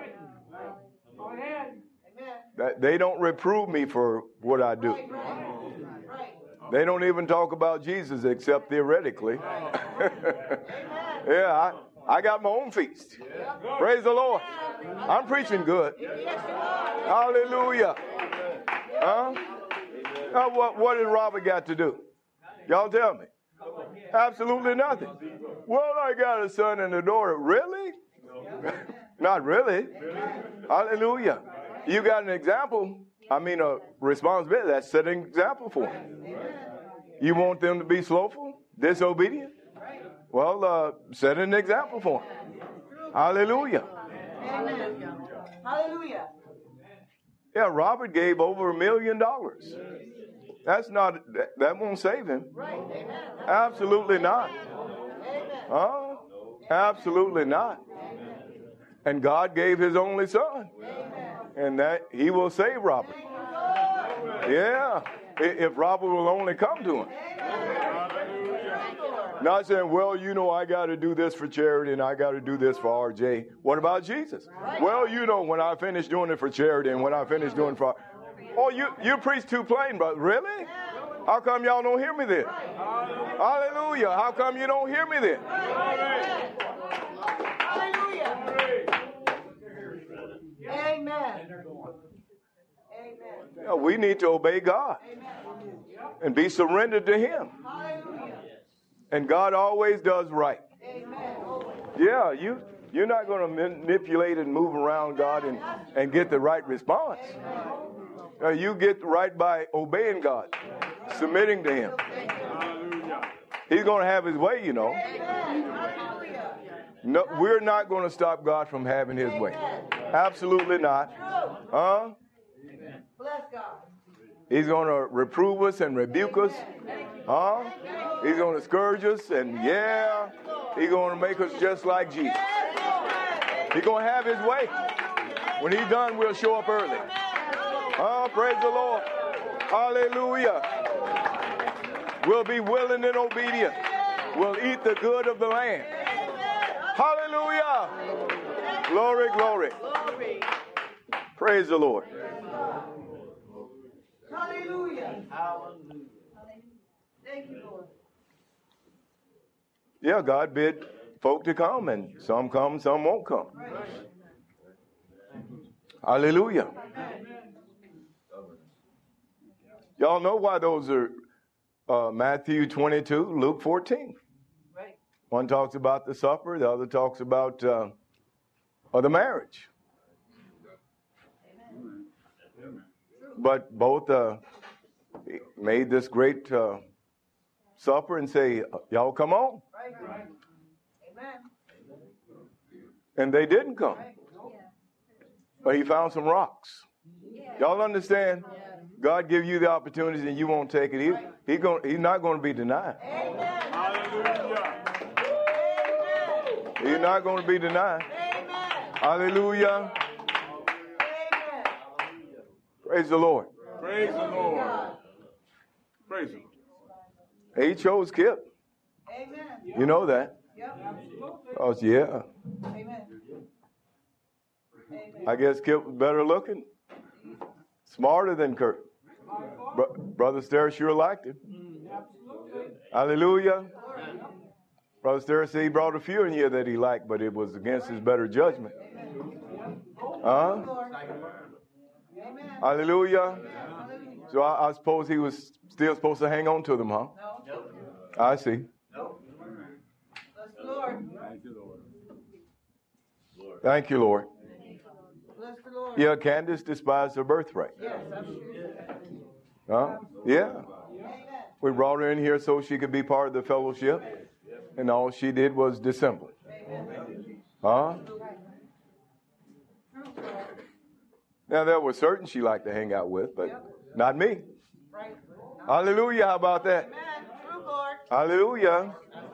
That they don't reprove me for what I do. They don't even talk about Jesus except theoretically. Yeah, I, I got my own feast. Praise the Lord. I'm preaching good. Hallelujah. Huh? Now, what, what did Robert got to do? Y'all tell me. Absolutely nothing. Well, I got a son and a daughter. Really? Not really. Hallelujah. You got an example. I mean, a responsibility. That's setting an example for them. You want them to be slothful, disobedient? Well, uh, set an example for them. Hallelujah. Amen. Hallelujah. Yeah, Robert gave over a million dollars. That's not, that, that won't save him. Absolutely not. Huh? Absolutely not. And God gave his only son. And that he will save Robert. Yeah. If Robert will only come to him. Not saying, well, you know, I got to do this for charity and I got to do this for R J. What about Jesus? Well, you know, when I finish doing it for charity and when I finish doing it for... Oh, you, you preach too plain, brother. Really? How come y'all don't hear me then? Hallelujah. How come you don't hear me then? Hallelujah. Amen. Amen. Yeah, we need to obey God and be surrendered to him. And God always does right. Yeah, you, you're not going to manipulate and move around God and, and get the right response. Uh, you get right by obeying God, submitting to him. He's going to have his way, you know. No, we're not going to stop God from having his way. Absolutely not. Huh? Bless God. He's going to reprove us and rebuke us. Huh? He's going to scourge us, and yeah, he's going to make us just like Jesus. He's going to have his way. When he's done, we'll show up early. Oh, praise the Lord. Hallelujah. We'll be willing and obedient. We'll eat the good of the land. Hallelujah. Glory, glory. Glory. Praise the Lord. Hallelujah. Thank you, Lord. Yeah, God bid folk to come, and some come, some won't come. Hallelujah. Y'all know why those are uh, Matthew twenty-two, Luke fourteen. Right. One talks about the supper, the other talks about uh, uh, the marriage. But both uh, made this great uh, supper and say, y'all come on. Right. Amen. And they didn't come. But he found some rocks. Y'all understand? God give you the opportunity and you won't take it. He, he going, he's not going to be denied. Amen. Hallelujah. He's not going to be denied. Amen. Hallelujah. Amen. Praise the Lord. Praise the Lord. Praise the Lord. He chose Kip. Amen. You know that. Yep. Oh, yeah. Amen. I guess Kip was better looking. Smarter than Kurt. Bro- Brother Ster sure liked him. Hallelujah. Brother Ster said he brought a few in here that he liked, but it was against his better judgment. Huh? Hallelujah. So I, I suppose he was still supposed to hang on to them, huh? I see. Bless the Lord. Thank you, Lord. Thank you, Lord. Bless the Lord. Yeah, Candace despised her birthright. Yes, I'm sure. Huh? Yeah. Amen. We brought her in here so she could be part of the fellowship, and all she did was dissemble. Huh? Now, there were certain she liked to hang out with, but not me. Right. Hallelujah. How about that? Amen. True, Lord. Hallelujah.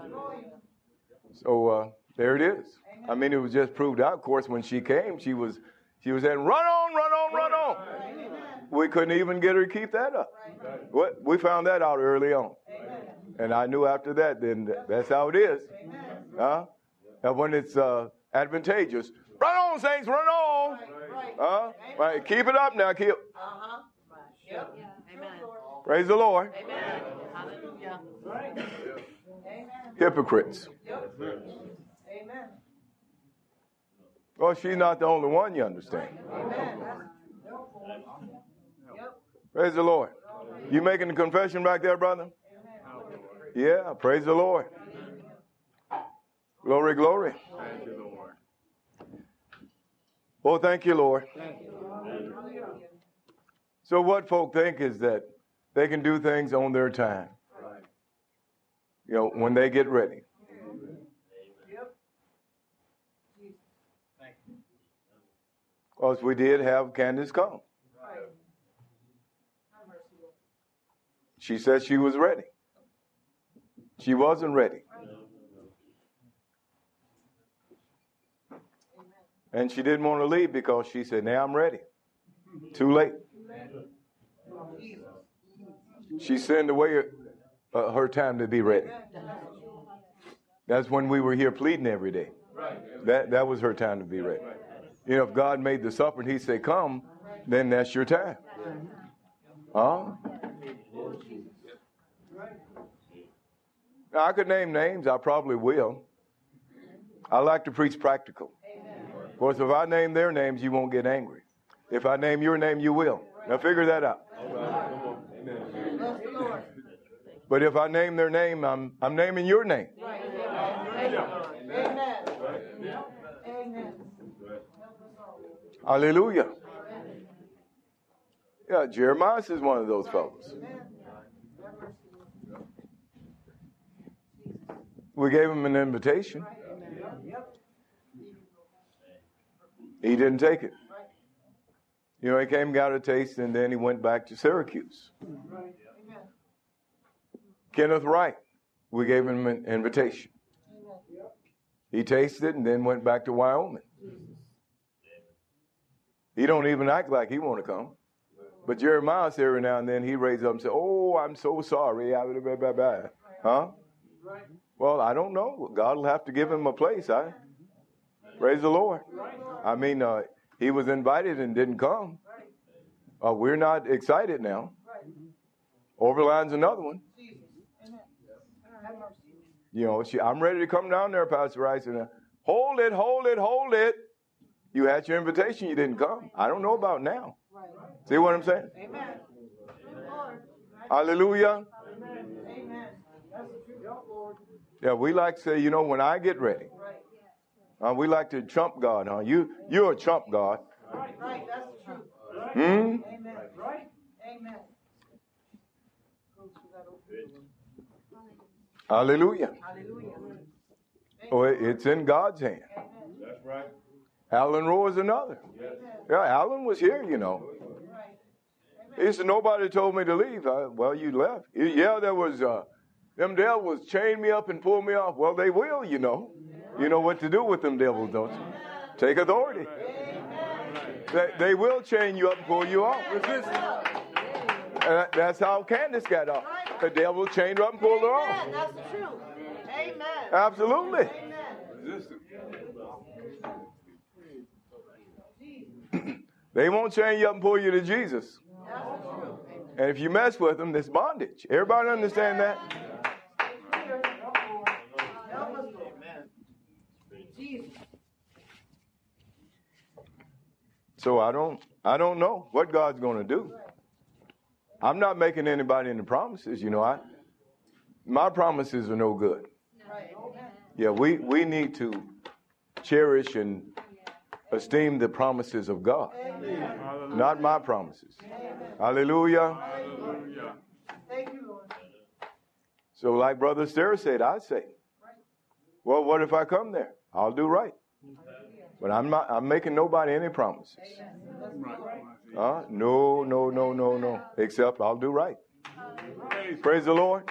So uh, there it is. I mean, it was just proved out. Of course, when she came, she was she was saying, run on, run on, run on. We couldn't even get her to keep that up. What we found that out early on. And I knew after that, then that's how it is. Huh? And when it's uh, advantageous, run on, saints, run on. Huh? Right, keep it up now. Keep. Uh-huh. Yep. Amen. Praise the Lord. Amen. Hallelujah. Amen. Hypocrites. Yep. Amen. Well, she's not the only one, you understand. Amen. Yep. Praise the Lord. You making the confession back there, brother? Yeah, praise the Lord. Glory, glory. Thank you, Lord. Oh, thank you, Lord. So what folk think is that they can do things on their time. You know, when they get ready. Because we did have Candace come. She said she was ready. She wasn't ready. And she didn't want to leave because she said, now I'm ready. Too late. She sent away uh, her time to be ready. That's when we were here pleading every day. That that was her time to be ready. You know, if God made the supper and he said, come, then that's your time. Huh? Now, I could name names. I probably will. I like to preach practical. Of course, if I name their names, you won't get angry. If I name your name, you will. Now, figure that out. But if I name their name, I'm I'm naming your name. Amen. Amen. Hallelujah. Yeah, Jeremiah is one of those fellows. We gave him an invitation. He didn't take it. You know, he came, got a taste, and then he went back to Syracuse. Kenneth Wright, we gave him an invitation. He tasted and then went back to Wyoming. He don't even act like he want to come. But Jeremiah said every now and then he raised up and said, oh, I'm so sorry. Huh? Well, I don't know. God will have to give him a place. I, Praise the Lord. I mean, uh, he was invited and didn't come. Uh, we're not excited now. Overline's another one. You know, she, I'm ready to come down there, Pastor Rice. And uh, hold it, hold it, hold it. You had your invitation, you didn't come. I don't know about now. See what I'm saying? Amen. Hallelujah. Amen. Yeah, we like to say, you know, when I get ready. Uh, we like to trump God, huh? You, you're a trump God. Right, right. That's the truth. Hmm? Amen. Right? Amen. Hallelujah. Hallelujah. Oh, it- it's in God's hand. That's right. Alan Rowe is another. Yeah, Alan was here, you know. He said, nobody told me to leave. I, well, you left. He- yeah, there was, uh, them devils chained me up and pulled me off. Well, they will, you know. You know what to do with them devils, don't you? Take authority. They, they will chain you up and pull you off. And that- that's how Candace got off. The devil chained her up and pulled her Amen. off. That's the truth. Amen. Absolutely. Amen. They won't chain you up and pull you to Jesus. That's the truth. And if you mess with them, it's bondage. Everybody understand that? Jesus. So I don't, I don't know what God's going to do. I'm not making anybody any promises, you know. I, my promises are no good. Yeah, we, we need to cherish and esteem the promises of God, not my promises. Hallelujah. Hallelujah. Thank you, Lord. So like Brother Sarah said, I say, well, what if I come there? I'll do right. But I'm not, I'm making nobody any promises. Uh, no, no, no, no, no. Except I'll do right. Praise the Lord.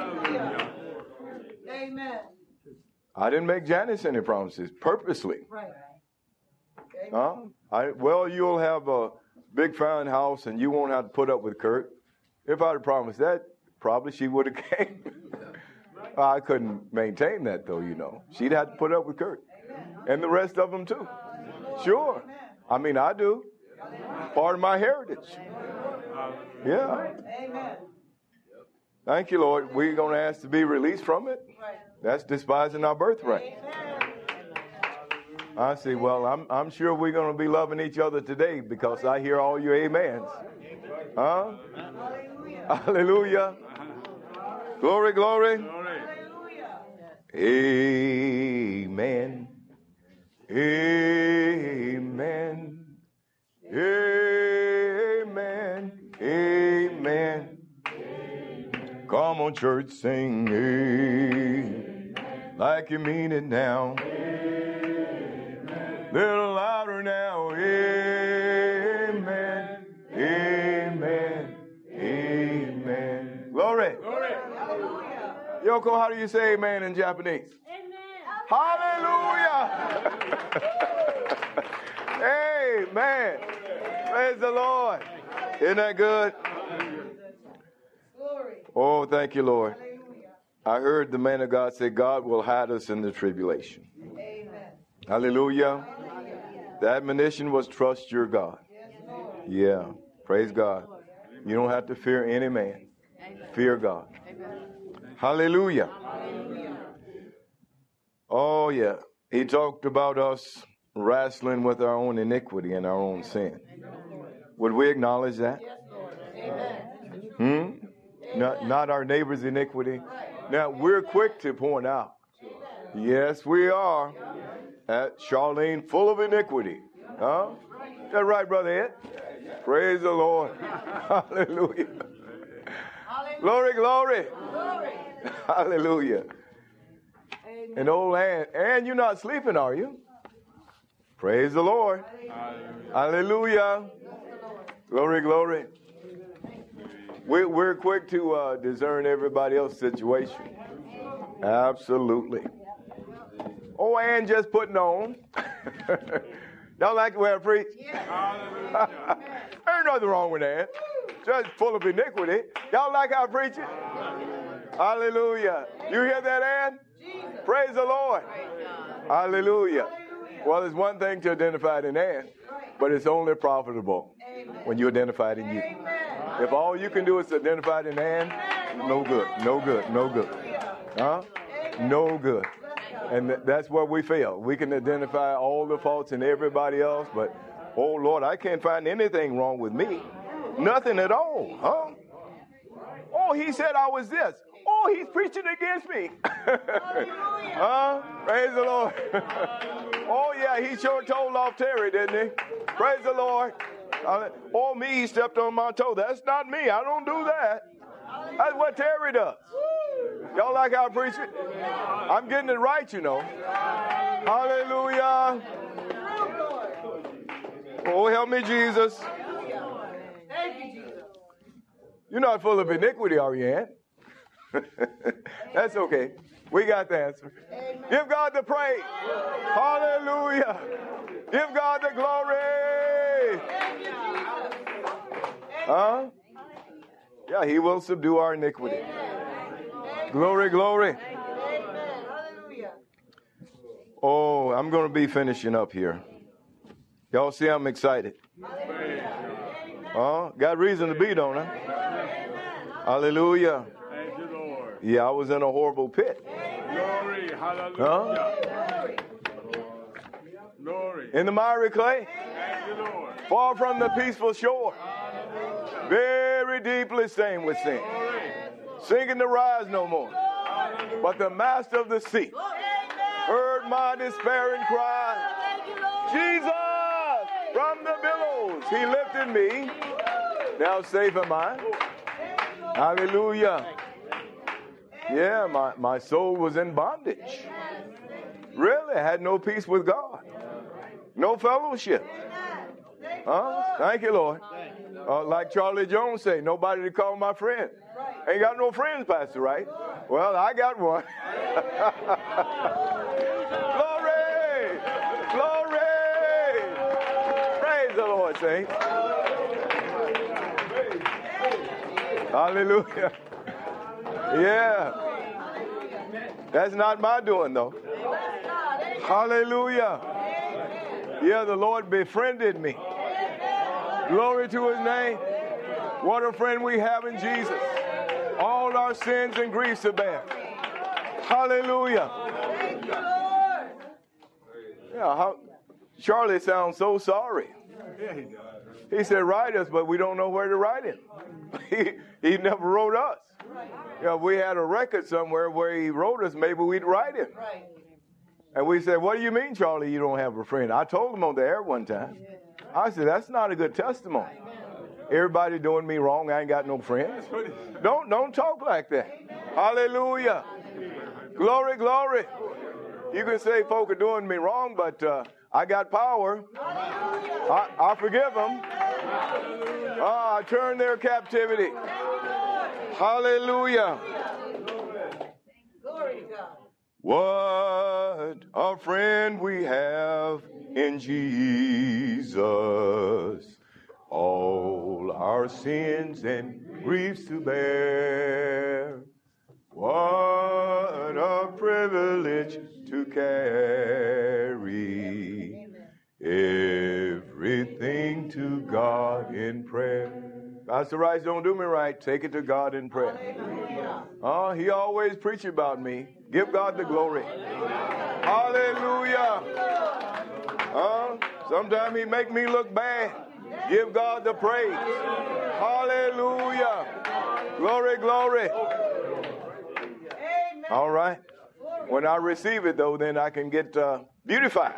Amen. I didn't make Janice any promises purposely. Right. Huh? I, well, you'll have a big fine house and you won't have to put up with Kurt. If I'd have promised that, probably she would have came. I couldn't maintain that, though, you know. She'd have to put up with Kurt. And the rest of them, too. Sure. I mean, I do. Part of my heritage. Yeah. Amen. Thank you, Lord. We're going to ask to be released from it. That's despising our birthright. I see. Well, I'm I'm sure we're going to be loving each other today because I hear all your amens. Huh? Hallelujah. Glory, glory. Amen. Amen. Amen. Amen. Come on, church, sing amen. Like you mean it now. Little louder now. Amen. Amen. Amen. Glory. Yoko, how do you say amen in Japanese? Amen. Hallelujah. Amen. Praise the Lord. Isn't that good? Oh, thank you, Lord. I heard the man of God say, God will hide us in the tribulation. Amen. Hallelujah. The admonition was trust your God. Yeah. Praise God. You don't have to fear any man. Fear God. Hallelujah. Oh, yeah. He talked about us wrestling with our own iniquity and our own sin. Would we acknowledge that? Hmm? Not, not our neighbor's iniquity. Now, we're quick to point out. Yes, we are. At Charlene, full of iniquity. Huh? Is that right, Brother Ed? Praise the Lord. Hallelujah. Glory, glory. Hallelujah. And old Ann, Ann, you're not sleeping, are you? Praise the Lord. Hallelujah. Glory, glory. We're, we're quick to uh, discern everybody else's situation. Absolutely. Oh, Ann just putting on. Y'all like the way I preach? There's nothing wrong with that. Just full of iniquity. Y'all like how I preach it? Hallelujah. You hear that, Ann? Praise the Lord. Hallelujah. Well, it's one thing to identify it in man, but it's only profitable when you identify it in you. If all you can do is identify it in man, no good, no good, no good. Huh? No good. And th- that's where we fail. We can identify all the faults in everybody else, but, oh, Lord, I can't find anything wrong with me. Nothing at all, huh? Oh, he said I was this. Oh, he's preaching against me. Huh? Praise the Lord. Oh, yeah, he sure told off Terry, didn't he? Praise the Lord. Uh, oh, me, he stepped on my toe. That's not me. I don't do that. That's what Terry does. Y'all like how I preach it? I'm getting it right, you know. Hallelujah. Oh, help me, Jesus. You're not full of iniquity, are you, Aunt? That's okay. We got the answer. Give God the praise. Hallelujah. Give God the glory. Huh? Yeah, he will subdue our iniquity. Glory, glory. Oh, I'm going to be finishing up here. Y'all see I'm excited. Huh? Got reason to be, don't I? Hallelujah. Thank you, Lord. Yeah, I was in a horrible pit. Glory, hallelujah. Huh? Glory. In the miry clay. Thank you, Lord. Far from the peaceful shore. Very deeply stained with sin. Sinking to rise no more. But the master of the sea heard my despairing cry. Jesus, from the billows, he lifted me. Now safe am I. Hallelujah. Yeah, my, my soul was in bondage. Really, I had no peace with God. No fellowship. Huh? Thank you, Lord. Uh, like Charlie Jones say, nobody to call my friend. Ain't got no friends, Pastor, right? Well, I got one. Glory! Glory! Praise the Lord, saints. Hallelujah. Yeah. That's not my doing, though. Hallelujah. Yeah, the Lord befriended me. Glory to his name. What a friend we have in Jesus. All our sins and griefs to bear. Hallelujah. Yeah, how, Charlie sounds so sorry. He said, write us, but we don't know where to write him. he, he never wrote us. You know, if we had a record somewhere where he wrote us, maybe we'd write him. And we said, what do you mean, Charlie, you don't have a friend? I told him on the air one time. I said, that's not a good testimony. Everybody doing me wrong, I ain't got no friends. Don't, don't talk like that. Hallelujah. Glory, glory. You can say folk are doing me wrong, but uh, I got power. I, I forgive them. Uh, I turn their captivity. Hallelujah. Glory to God. What a friend we have in Jesus. All our sins and griefs to bear. What a privilege to carry everything to God in prayer. Pastor Rice, don't do me right. Take it to God in prayer. Oh, he always preach about me. Give God the glory. Hallelujah. Uh, sometimes he make me look bad. Give God the praise. Hallelujah. Glory, glory. All right. When I receive it, though, then I can get uh, beautified.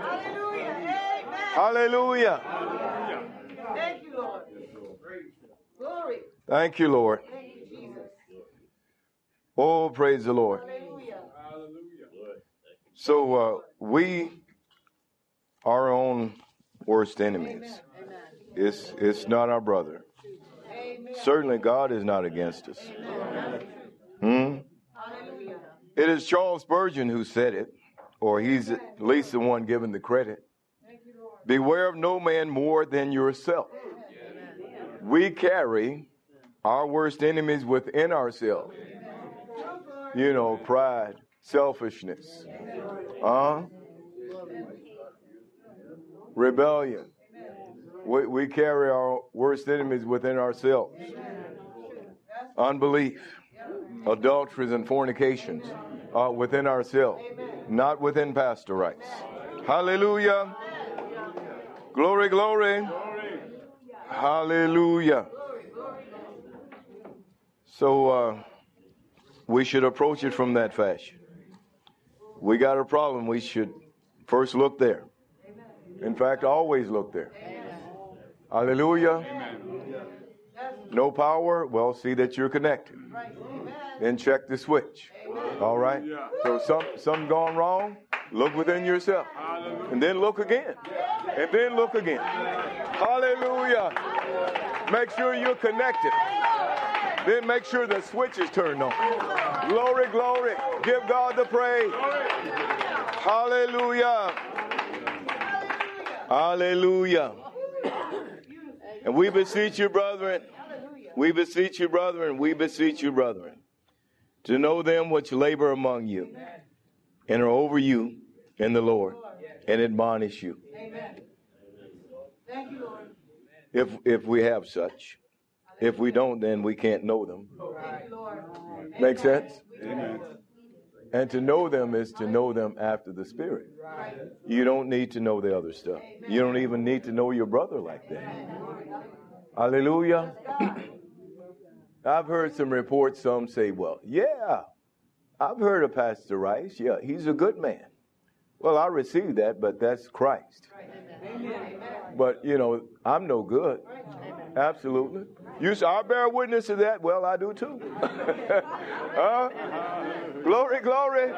Hallelujah. Thank you, Lord. Glory. Thank you, Lord. Thank you, Jesus. Oh, praise the Lord. Hallelujah. So uh, we are our own worst enemies. Amen. Amen. It's, it's not our brother. Amen. Certainly God is not against us. Hmm? Hallelujah. It is Charles Spurgeon who said it, or he's at least the one given the credit. Beware of no man more than yourself. We carry our worst enemies within ourselves. You know, pride, selfishness. Uh, rebellion. We, we carry our worst enemies within ourselves. Unbelief, adulteries, and fornications are within ourselves, not within Pastor Rice. Hallelujah. Glory, glory. Hallelujah. So uh, we should approach it from that fashion. We got a problem. We should first look there. In fact, always look there. Hallelujah. No power? Well, see that you're connected. Then check the switch. All right? So some, something gone wrong? Look within yourself. And then look again. And then look again. Hallelujah. Make sure you're connected. Then make sure the switch is turned on. Glory, glory. Give God the praise. Hallelujah. Hallelujah. And we beseech you, brethren. We beseech you, brethren. We beseech you, brethren, to know them which labor among you and are over you in the Lord and admonish you. Thank you, Lord. If if we have such. If we don't, then we can't know them. Make sense? Amen. And to know them is to know them after the Spirit. You don't need to know the other stuff. You don't even need to know your brother like that. Hallelujah. I've heard some reports. Some say, well, yeah, I've heard of Pastor Rice. Yeah, he's a good man. Well, I received that, but that's Christ. But, you know, I'm no good. Absolutely. You say, I bear witness to that. Well, I do too. Huh? Glory, glory.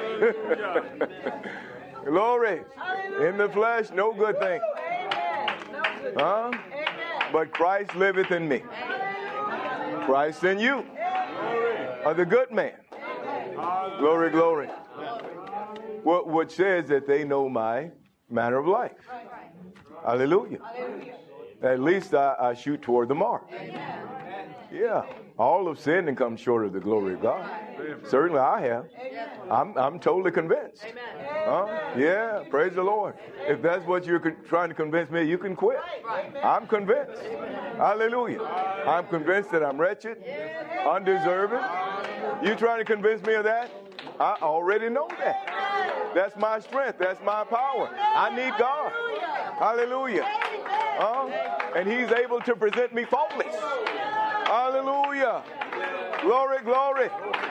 Glory. In the flesh, no good thing. Huh? But Christ liveth in me. Christ in you are the good man. Glory, glory. Which says that they know my manner of life. Hallelujah. At least I, I shoot toward the mark. Yeah. All have sinned and come short of the glory of God. Certainly I have. I'm I'm totally convinced. Huh? Yeah. Praise the Lord. If that's what you're con- trying to convince me, you can quit. I'm convinced. Hallelujah. I'm convinced that I'm wretched, undeserving. You trying to convince me of that? I already know that. That's my strength. That's my power. I need God. Hallelujah. Uh, and he's able to present me faultless. Hallelujah. Glory, glory.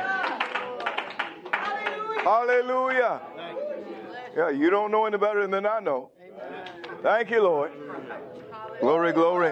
Hallelujah. Yeah, you don't know any better than I know. Thank you, Lord. Glory, glory.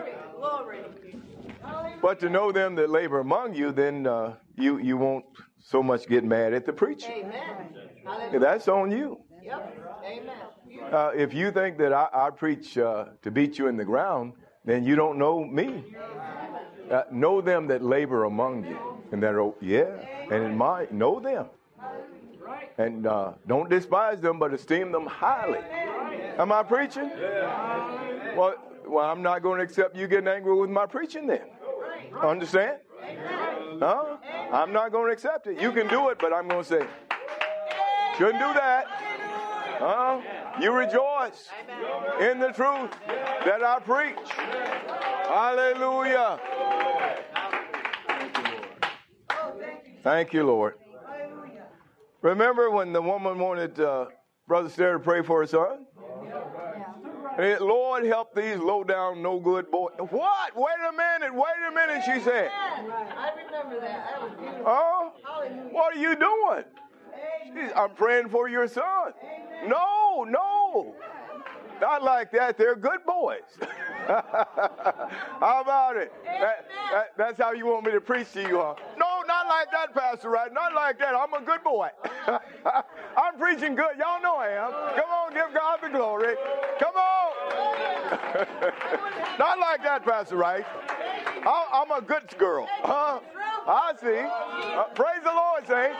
But to know them that labor among you, then uh, you, you won't so much get mad at the preacher. Yeah, that's on you. Uh, if you think that I, I preach uh, to beat you in the ground, then you don't know me. Uh, know them that labor among you. And that are, yeah, and in my, know them. And uh, don't despise them, but esteem them highly. Am I preaching? Well, well, I'm not going to accept you getting angry with my preaching then. Understand? Huh? I'm not going to accept it. You can do it, but I'm going to say, shouldn't do that. Huh? You rejoice in the truth that I preach. Hallelujah. Thank you, Lord. Remember when the woman wanted uh, Brother Stair to pray for her son? And Lord, help these low-down, no-good boys. What? Wait a minute. Wait a minute, she said. I remember that. That was beautiful. Oh? What are you doing? She's, I'm praying for your son. No, no. Not like that. They're good boys. How about it? That, that, that's how you want me to preach to you, huh? No, not like that, Pastor Wright. Not like that. I'm a good boy. I'm preaching good. Y'all know I am. Come on, give God the glory. Come on. Not like that, Pastor Wright. I'm a good girl. Huh? I see. Uh, praise the Lord, saints.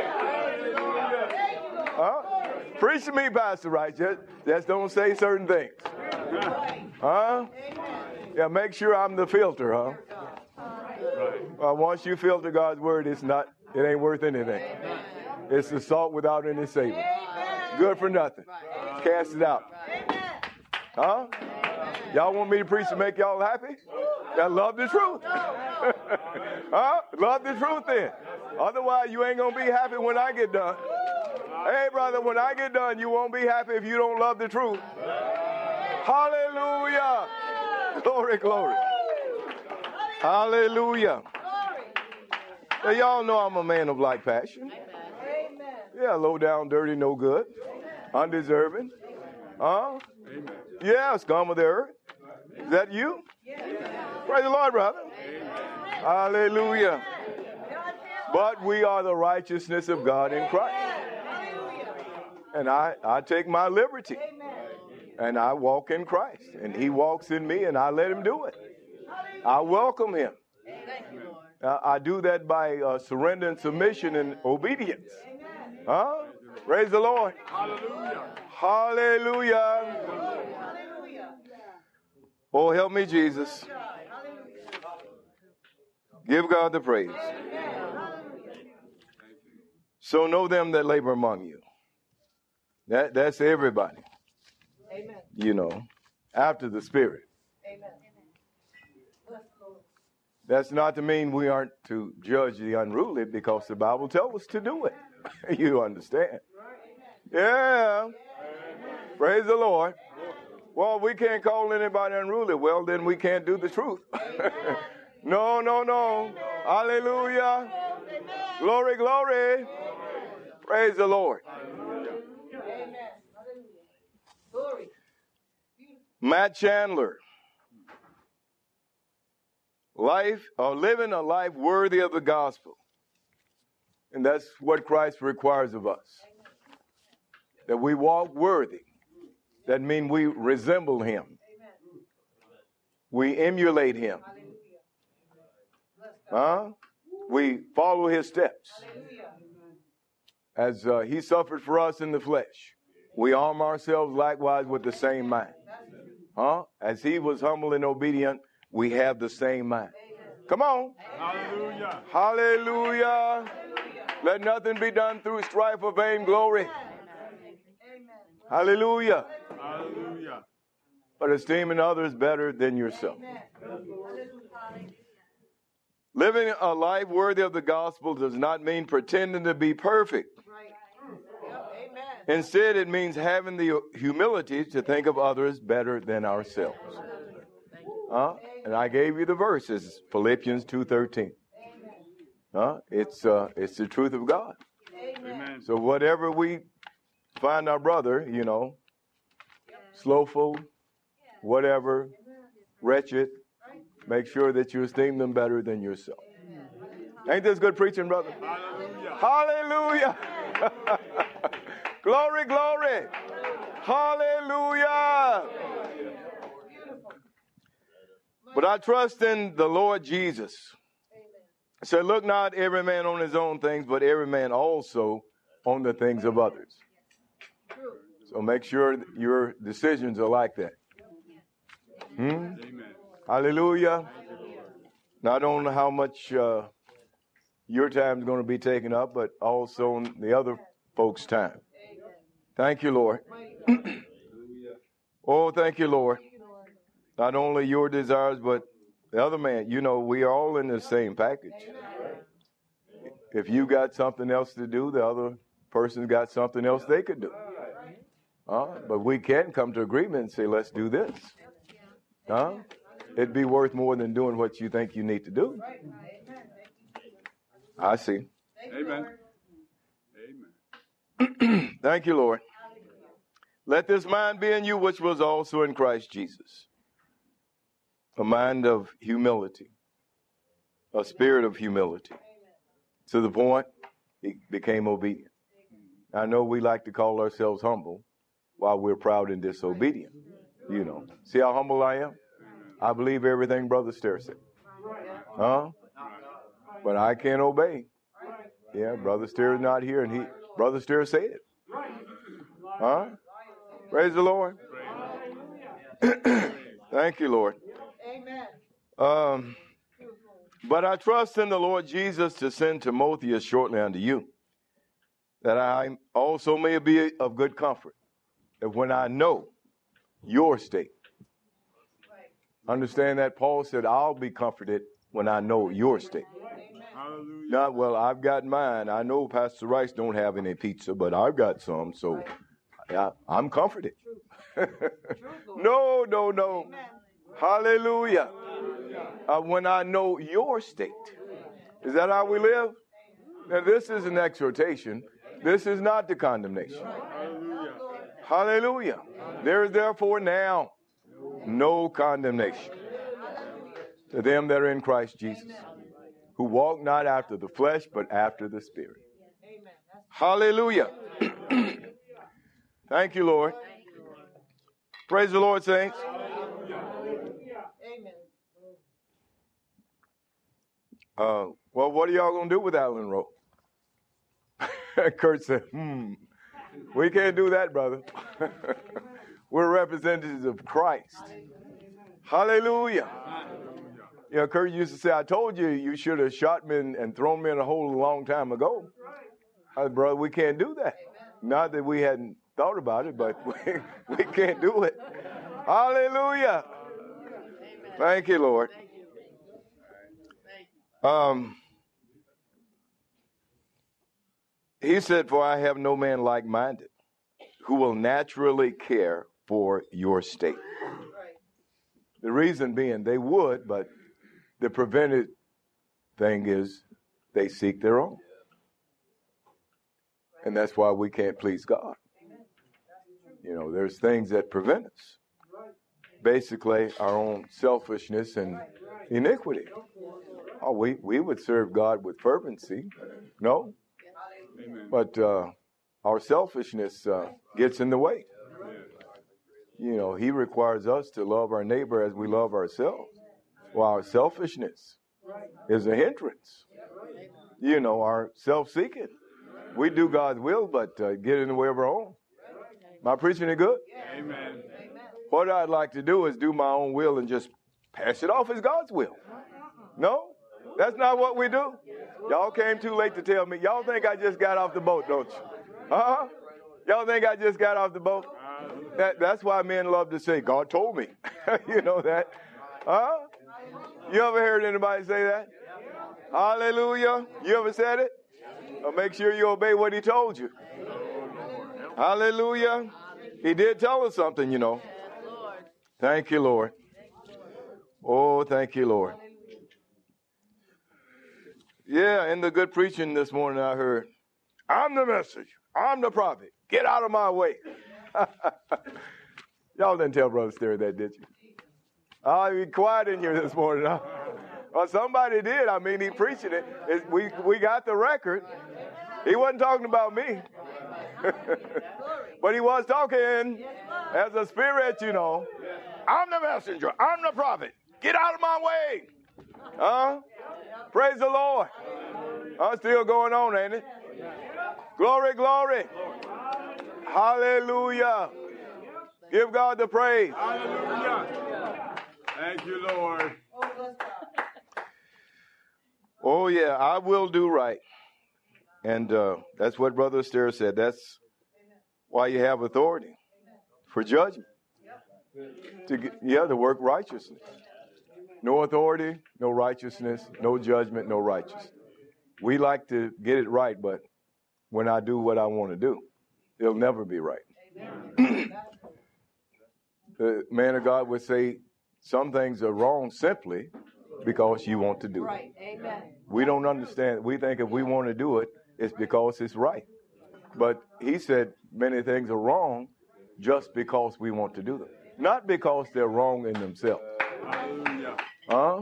Huh? Preach to me, Pastor Wright. Just, just don't say certain things. Huh? Yeah, make sure I'm the filter, huh? Well, once you filter God's word, it's not, it ain't worth anything. It's the salt without any savor. Good for nothing. Cast it out. Huh? Y'all want me to preach to make y'all happy? Y'all love the truth. Huh? Love the truth then. Otherwise, you ain't going to be happy when I get done. Hey, brother, when I get done, you won't be happy if you don't love the truth. Hallelujah. Glory, glory. Hallelujah. Now, y'all know I'm a man of like passion. Yeah, low down, dirty, no good. Undeserving. Huh? Yeah, scum of the earth. Is that you? Praise the Lord, brother. Hallelujah. But we are the righteousness of God in Christ. And I, I take my liberty. And I walk in Christ. And he walks in me, and I let him do it. I welcome him. Uh, I do that by uh, surrender and submission and obedience. Huh? Praise the Lord. Hallelujah. Oh, help me, Jesus. Give God the praise. So know them that labor among you. That that's everybody. Amen. You know, after the Spirit. Amen. That's not to mean we aren't to judge the unruly, because the Bible tells us to do it. You understand? Yeah. Praise the Lord. Well, we can't call anybody unruly. Well, then we can't do the truth. No, no, no. Hallelujah. Glory, glory. Praise the Lord. Matt Chandler. Life, or living a life worthy of the gospel. And that's what Christ requires of us. That we walk worthy. That means we resemble him. We emulate him. Huh? We follow his steps. As uh, he suffered for us in the flesh, we arm ourselves likewise with the same mind. Huh? As he was humble and obedient, we have the same mind. Come on. Hallelujah. Hallelujah. Let nothing be done through strife or vain glory. Hallelujah. Hallelujah. But esteeming others better than yourself. Living a life worthy of the gospel does not mean pretending to be perfect. Instead, it means having the humility to think of others better than ourselves. Huh? And I gave you the verses, Philippians two thirteen. Huh? It's uh, it's the truth of God. Amen. So whatever we find our brother, you know, slowful, whatever, wretched, make sure that you esteem them better than yourself. Ain't this good preaching, brother? Hallelujah. Hallelujah. Glory, glory. Hallelujah. But I trust in the Lord Jesus. So look not every man on his own things, but every man also on the things of others. So make sure your decisions are like that. Hmm? Amen. Hallelujah. Not only how much uh, your time is going to be taken up, but also the other folks' time. Thank you, Lord. Oh, thank you, Lord. Not only your desires, but the other man. You know, we are all in the same package. If you got something else to do, the other person's got something else they could do. Uh, but we can come to agreement and say, let's do this. Huh? It'd be worth more than doing what you think you need to do. I see. Amen. Amen. Thank you, Lord. Let this mind be in you, which was also in Christ Jesus. A mind of humility. A spirit of humility. To the point, he became obedient. I know we like to call ourselves humble while we're proud and disobedient. You know. See how humble I am? I believe everything Brother Stair said. Huh? But I can't obey. Yeah, Brother Stair is not here, and he, Brother Stair said it. Huh? Praise the Lord. Thank you, Lord. Amen. Um, but I trust in the Lord Jesus to send Timotheus shortly unto you, that I also may be of good comfort, that when I know your state. Understand that Paul said, I'll be comforted when I know your state. Hallelujah. Not, well, I've got mine. I know Pastor Rice don't have any pizza, but I've got some, so I, I'm comforted. no, no, no. Hallelujah. Uh, when I know your state. Is that how we live? Now, this is an exhortation. This is not the condemnation. Hallelujah. There is therefore now no condemnation to them that are in Christ Jesus, who walk not after the flesh, but after the Spirit. Hallelujah. Thank you, Lord. Praise the Lord, saints. Uh, well, what are y'all going to do with Allen Road? Kurt said, hmm, we can't do that, brother. We're representatives of Christ. Hallelujah. You know, Kurt used to say, I told you you should have shot me and, and thrown me in a hole a long time ago. I said, brother, we can't do that. Not that we hadn't thought about it, but we, we can't do it. Hallelujah. Thank you, Lord. Um, he said, for I have no man like-minded who will naturally care for your state. The reason being they would, but the prevented thing is they seek their own. And that's why we can't please God. You know, there's things that prevent us. Basically, our own selfishness and iniquity. Oh, we, we would serve God with fervency. No. Amen. But uh, our selfishness uh, gets in the way. You know, he requires us to love our neighbor as we love ourselves. Well, our selfishness is a hindrance. You know, our self-seeking. We do God's will, but uh, get in the way of our own. Am I preaching it good? Amen. What I'd like to do is do my own will and just pass it off as God's will. No, that's not what we do. Y'all came too late to tell me. Y'all think I just got off the boat, don't you? Uh-huh. Y'all think I just got off the boat? That, that's why men love to say, God told me. You know that? Huh? You ever heard anybody say that? Hallelujah. You ever said it? Well, make sure you obey what he told you. Hallelujah. He did tell us something, you know. Thank you, Lord. Oh, thank you, Lord. Yeah, in the good preaching this morning I heard, I'm the message. I'm the prophet. Get out of my way. Y'all didn't tell Brother Sterry that, did you? Oh, be quiet in here this morning. Huh? Well, somebody did. I mean, he preaching it. it we, we got the record. He wasn't talking about me. But he was talking as a spirit, you know. I'm the messenger. I'm the prophet. Get out of my way. Huh? Praise the Lord. Uh, still going on, ain't it? Glory, glory. Hallelujah. Give God the praise. Hallelujah. Thank you, Lord. Oh, yeah, I will do right. And uh, that's what Brother Astaire said. That's why you have authority for judgment. To get, yeah, to work righteousness. No authority, no righteousness, no judgment, no righteousness. We like to get it right, but when I do what I want to do, it'll never be right. The man of God would say some things are wrong simply because you want to do it. Amen. We don't understand. We think if we want to do it, it's because it's right. But he said many things are wrong just because we want to do them. Not because they're wrong in themselves. Hallelujah. Huh?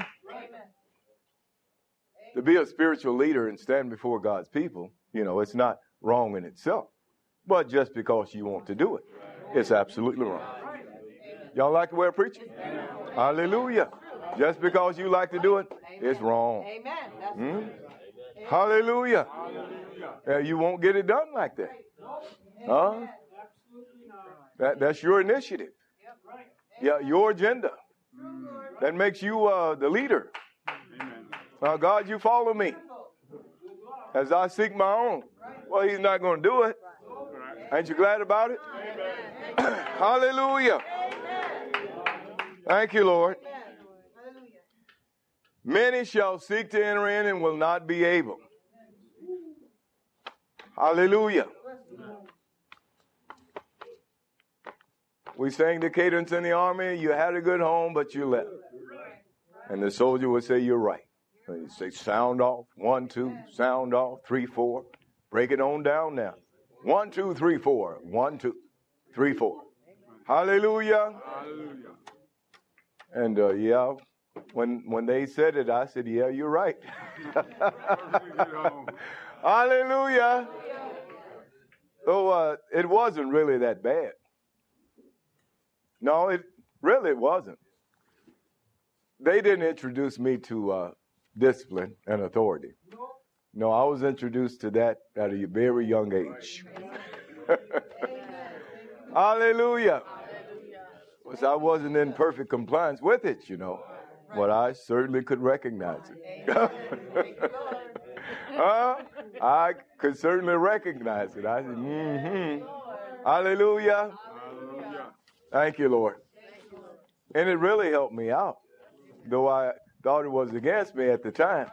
To be a spiritual leader and stand before God's people, you know, it's not wrong in itself. But just because you want to do it, it's absolutely wrong. Y'all like the way I preach? Hallelujah. Just because you like to do it, it's wrong. Amen. Hmm? Hallelujah. Uh, you won't get it done like that. Huh? That, that's your initiative. Yeah, your agenda. That makes you uh, the leader. Uh, God, you follow me as I seek my own. Well, he's not going to do it. Ain't you glad about it? Hallelujah. Thank you, Lord. Many shall seek to enter in and will not be able. Hallelujah. We sang the cadence in the army. You had a good home, but you left. And the soldier would say, you're right. And he'd say, sound off. One, two, sound off. Three, four. Break it on down now. One, two, three, four. One, two, three, four. Hallelujah. Hallelujah. And uh, yeah, when when they said it, I said, yeah, you're right. Hallelujah. So uh, it wasn't really that bad. No, it really wasn't. They didn't introduce me to uh, discipline and authority. No, I was introduced to that at a very young age. Hallelujah. Because I wasn't in perfect compliance with it, you know, but I certainly could recognize it. uh, I could certainly recognize it. I said, mm-hmm. Hallelujah. Thank you, Lord. And it really helped me out, though I thought it was against me at the time.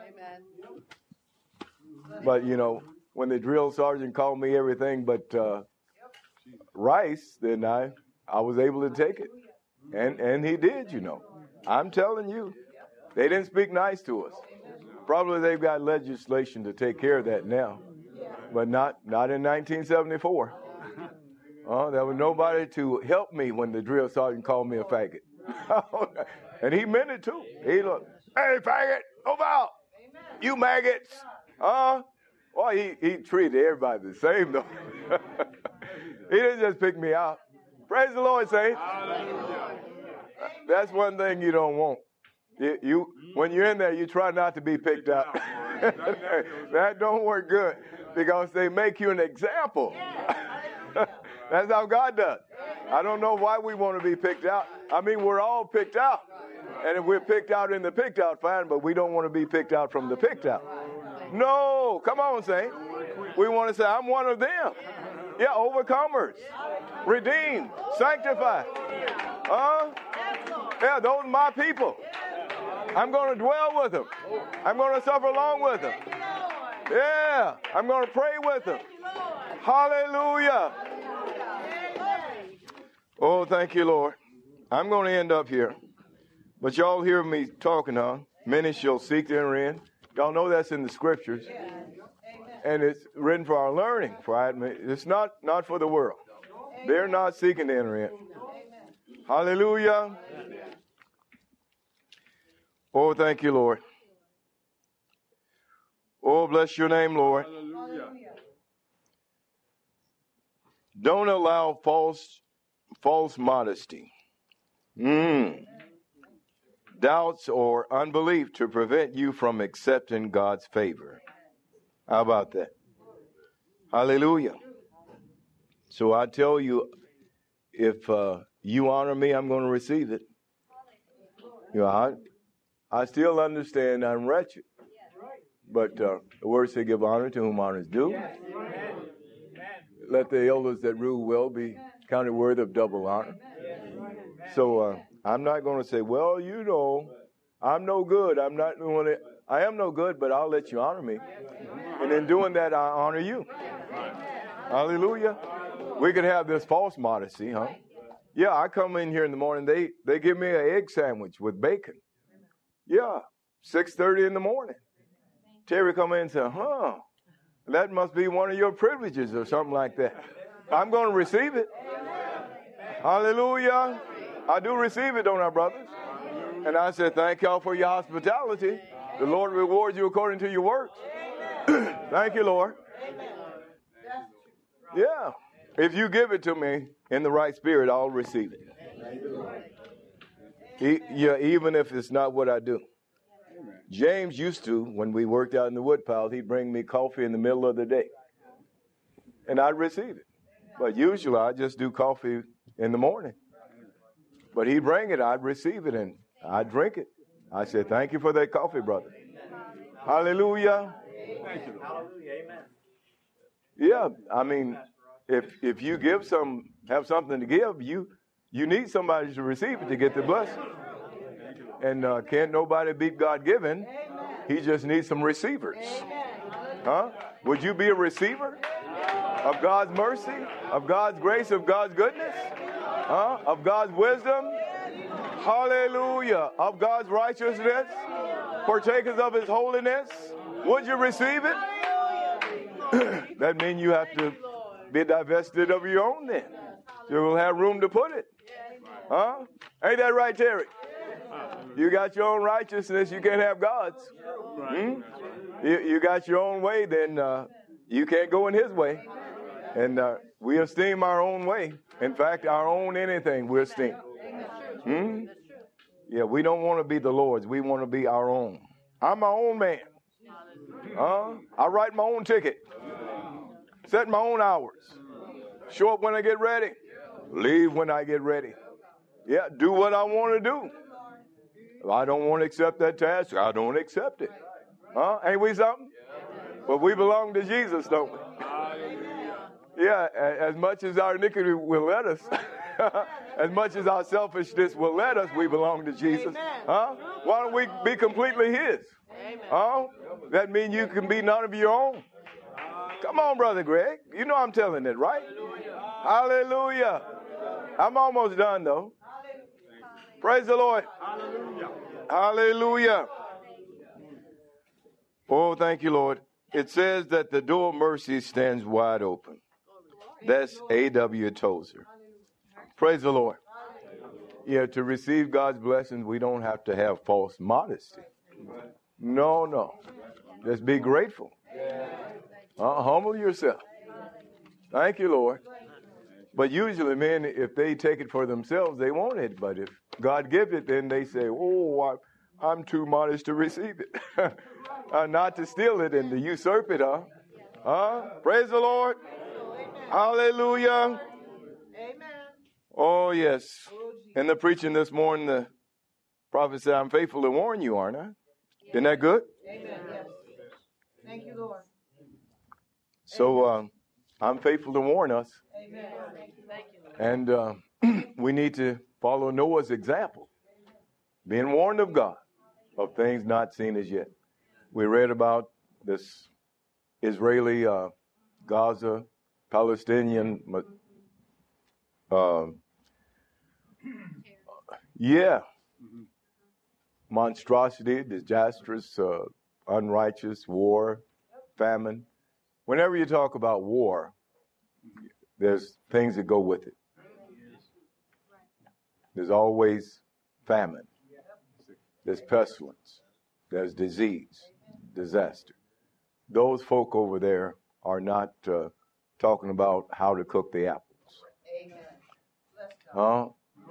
But, you know, when the drill sergeant called me everything but uh, rice, then I, I was able to take it. And and he did, you know. I'm telling you, they didn't speak nice to us. Probably they've got legislation to take care of that now, but not not in nineteen seventy-four. Uh, there was nobody to help me when the drill sergeant called me a faggot. And he meant it too. He looked, hey, faggot, over out. You maggots. Uh, well, he, he treated everybody the same, though. He didn't just pick me out. Praise the Lord, saints. That's one thing you don't want. You, you when you're in there, you try not to be picked out. That don't work good because they make you an example. That's how God does. I don't know why we want to be picked out. I mean, we're all picked out. And if we're picked out in the picked out, fine, but we don't want to be picked out from the picked out. No, come on, saint. We want to say, I'm one of them. Yeah, overcomers, redeemed, sanctified. Uh, yeah, those are my people. I'm going to dwell with them. I'm going to suffer along with them. Yeah, I'm going to pray with them. Hallelujah. Oh, thank you, Lord. I'm going to end up here. But y'all hear me talking, huh? Many shall seek to enter in. Y'all know that's in the scriptures. And it's written for our learning. For our, it's not, not for the world. They're not seeking to enter in. Hallelujah. Oh, thank you, Lord. Oh, bless your name, Lord. Don't allow false false modesty, mm. doubts, or unbelief to prevent you from accepting God's favor. How about that? Hallelujah. So I tell you, if uh, you honor me, I'm going to receive it. You know, I, I still understand I'm wretched. But uh, the word says, give honor to whom honor is due. Let the elders that rule well be counted worthy of double honor. So uh, I'm not going to say, well, you know, I'm no good. I'm not doing it. I am no good, but I'll let you honor me. And in doing that, I honor you. Hallelujah. We could have this false modesty, huh? Yeah, I come in here in the morning. They they give me an egg sandwich with bacon. Yeah, six thirty in the morning. Terry come in and say, huh, that must be one of your privileges or something like that. I'm going to receive it. Hallelujah. I do receive it, don't I, brothers? And I said, thank y'all for your hospitality. The Lord rewards you according to your works. Thank you, Lord. Yeah. If you give it to me in the right spirit, I'll receive it. E- yeah, even if it's not what I do. James used to, when we worked out in the woodpile, he'd bring me coffee in the middle of the day. And I'd receive it. But usually I just do coffee in the morning. But he'd bring it, I'd receive it, and I'd drink it. I said, thank you for that coffee, brother. Hallelujah. Yeah, I mean, if if you give some, have something to give, you you need somebody to receive it to get the blessing. And uh, can't nobody beat God-given. He just needs some receivers. Huh? Would you be a receiver of God's mercy, of God's grace, of God's goodness, huh? Of God's wisdom? Hallelujah. Of God's righteousness, partakers of his holiness. Would you receive it? That means you have to be divested of your own then. You will have room to put it. Huh? Ain't that right, Terry? You got your own righteousness, you can't have God's. Hmm? You, you got your own way, then uh, you can't go in his way. And uh, we esteem our own way. In fact, our own anything we esteem. Hmm? Yeah, we don't want to be the Lord's. We want to be our own. I'm my own man. Huh? I write my own ticket. Set my own hours. Show up when I get ready. Leave when I get ready. Yeah, do what I want to do. If I don't want to accept that task, I don't accept it. Huh? Ain't we something? But we belong to Jesus, don't we? Yeah, as much as our iniquity will let us, as much as our selfishness will let us, we belong to Jesus. Huh? Why don't we be completely his? Huh? That means you can be none of your own. Come on, Brother Greg. You know I'm telling it, right? Hallelujah. I'm almost done, though. Praise the Lord. Hallelujah. Hallelujah. Oh, thank you, Lord. It says that the door of mercy stands wide open. That's A W Tozer. Praise the Lord. Yeah, to receive God's blessings, we don't have to have false modesty. No, no. Just be grateful. Uh, humble yourself. Thank you, Lord. But usually, men, if they take it for themselves, they want it. But if God gives it, then they say, oh, I, I'm too modest to receive it. uh, not to steal it and to usurp it, huh? Huh? Praise the Lord. Hallelujah. Amen. Oh, yes. In the preaching this morning, the prophet said, I'm faithful to warn you, aren't I? Isn't that good? Amen. Yes. Thank you, Lord. So um, I'm faithful to warn us. Amen. Thank you, Lord. And uh, we need to follow Noah's example, being warned of God of things not seen as yet. We read about this Israeli, uh, Gaza, Palestinian, uh, yeah, monstrosity, disastrous, uh, unrighteous, war, famine. Whenever you talk about war, there's things that go with it. There's always famine. There's pestilence. There's disease, disaster. Those folk over there are not uh, talking about how to cook the apples. Huh?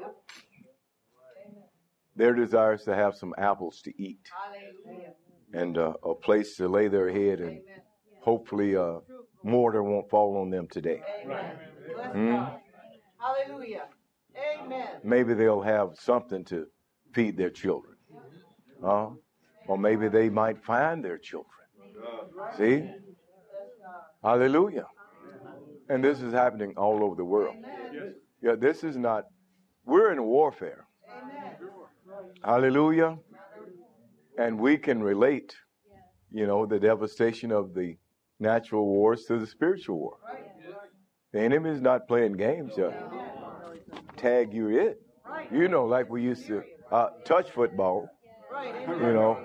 Their desire is to have some apples to eat and uh, a place to lay their head, and hopefully uh, mortar won't fall on them today. Mm? Hallelujah. Amen. Maybe they'll have something to feed their children. Huh? Or maybe they might find their children. See? Hallelujah. And this is happening all over the world. Yeah, this is not, we're in warfare. Hallelujah. And we can relate, you know, the devastation of the natural wars to the spiritual war. The enemy is not playing games. Uh, tag you it. You know, like we used to uh, touch football. You know.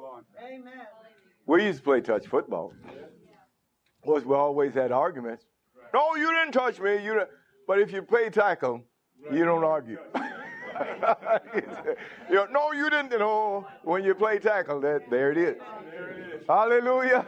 We used to play touch football. Of course, we always had arguments. No, you didn't touch me. You didn't. But if you play tackle, you don't argue. You know, no, you didn't. You know, when you play tackle, that there it is. Hallelujah.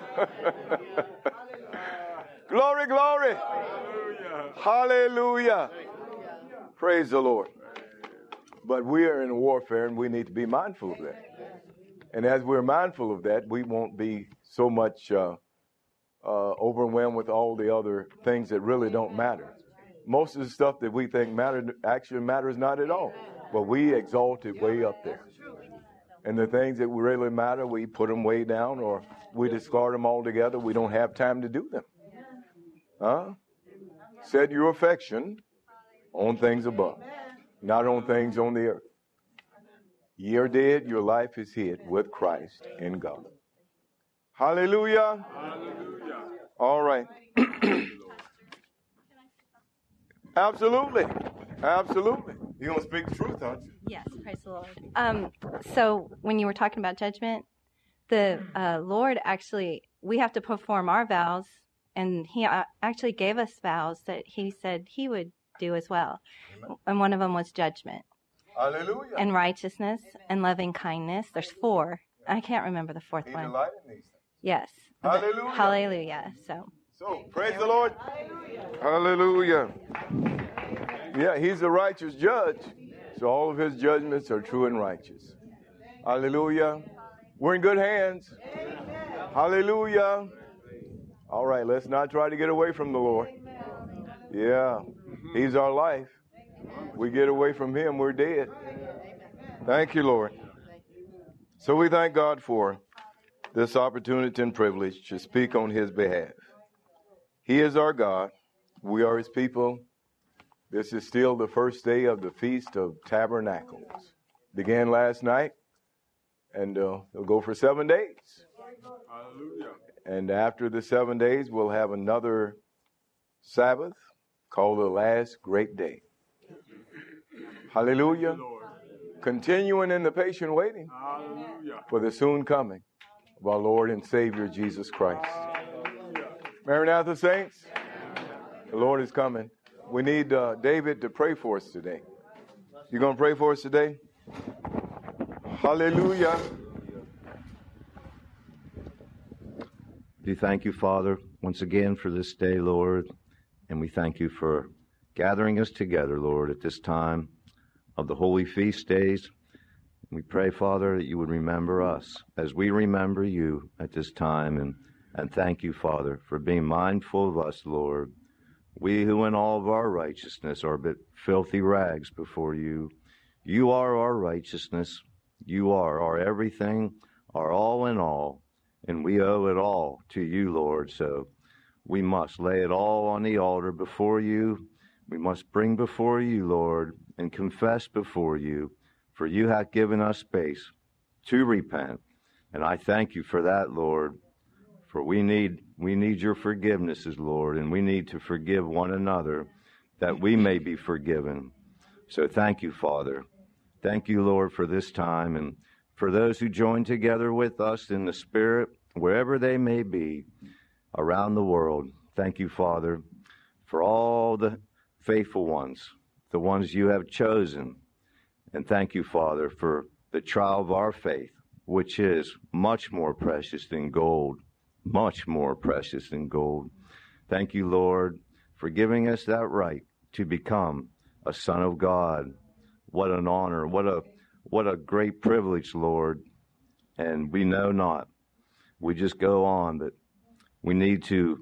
Glory, glory. Hallelujah. Praise the Lord. But we are in warfare, and we need to be mindful of that. And as we're mindful of that, we won't be so much uh, uh, overwhelmed with all the other things that really don't matter. Most of the stuff that we think matter actually matters not at all. But we exalt it way up there. And the things that really matter, we put them way down, or we discard them altogether. We don't have time to do them. Huh? Set your affection on things above, not on things on the earth. You're dead, your life is hid with Christ in God. Hallelujah. Hallelujah. All right. Absolutely. Absolutely. You're going to speak the truth, aren't you? Yes, praise the Lord. Um, so when you were talking about judgment, the uh, Lord actually, we have to perform our vows, and he uh, actually gave us vows that he said he would do as well. Amen. And one of them was judgment. Hallelujah. And righteousness and loving kindness. There's four. I can't remember the fourth He one. delighted in these things. Yes. Hallelujah. The, hallelujah. So. So, praise the Lord. Hallelujah. Yeah, he's a righteous judge. So all of his judgments are true and righteous. Hallelujah. We're in good hands. Hallelujah. All right, let's not try to get away from the Lord. Yeah, he's our life. We get away from him, we're dead. Thank you, Lord. So we thank God for this opportunity and privilege to speak on his behalf. He is our God. We are his people. This is still the first day of the Feast of Tabernacles. Began last night, and uh, it'll go for seven days. Hallelujah. And after the seven days, we'll have another Sabbath called the last great day. Hallelujah. Continuing in the patient waiting Hallelujah. for the soon coming of our Lord and Savior Jesus Christ. Maranatha saints, the Lord is coming. We need uh, David to pray for us today. You going to pray for us today? Hallelujah. We thank you, Father, once again for this day, Lord, and we thank you for gathering us together, Lord, at this time of the holy feast days. We pray, Father, that you would remember us as we remember you at this time, and, and thank you, Father, for being mindful of us, Lord. We who in all of our righteousness are but filthy rags before you. You are our righteousness. You are our everything, our all in all, and we owe it all to you, Lord. So we must lay it all on the altar before you. We must bring before you, Lord, and confess before you, for you have given us space to repent. And I thank you for that, Lord, for we need we need your forgivenesses, Lord, and we need to forgive one another that we may be forgiven. So thank you, Father. Thank you, Lord, for this time, and for those who join together with us in the Spirit, wherever they may be around the world. Thank you, Father, for all the faithful ones, the ones you have chosen. And thank you, Father, for the trial of our faith, which is much more precious than gold, much more precious than gold. Thank you, Lord, for giving us that right to become a son of God. What an honor, what a what a great privilege, Lord. And we know not. We just go on, but we need to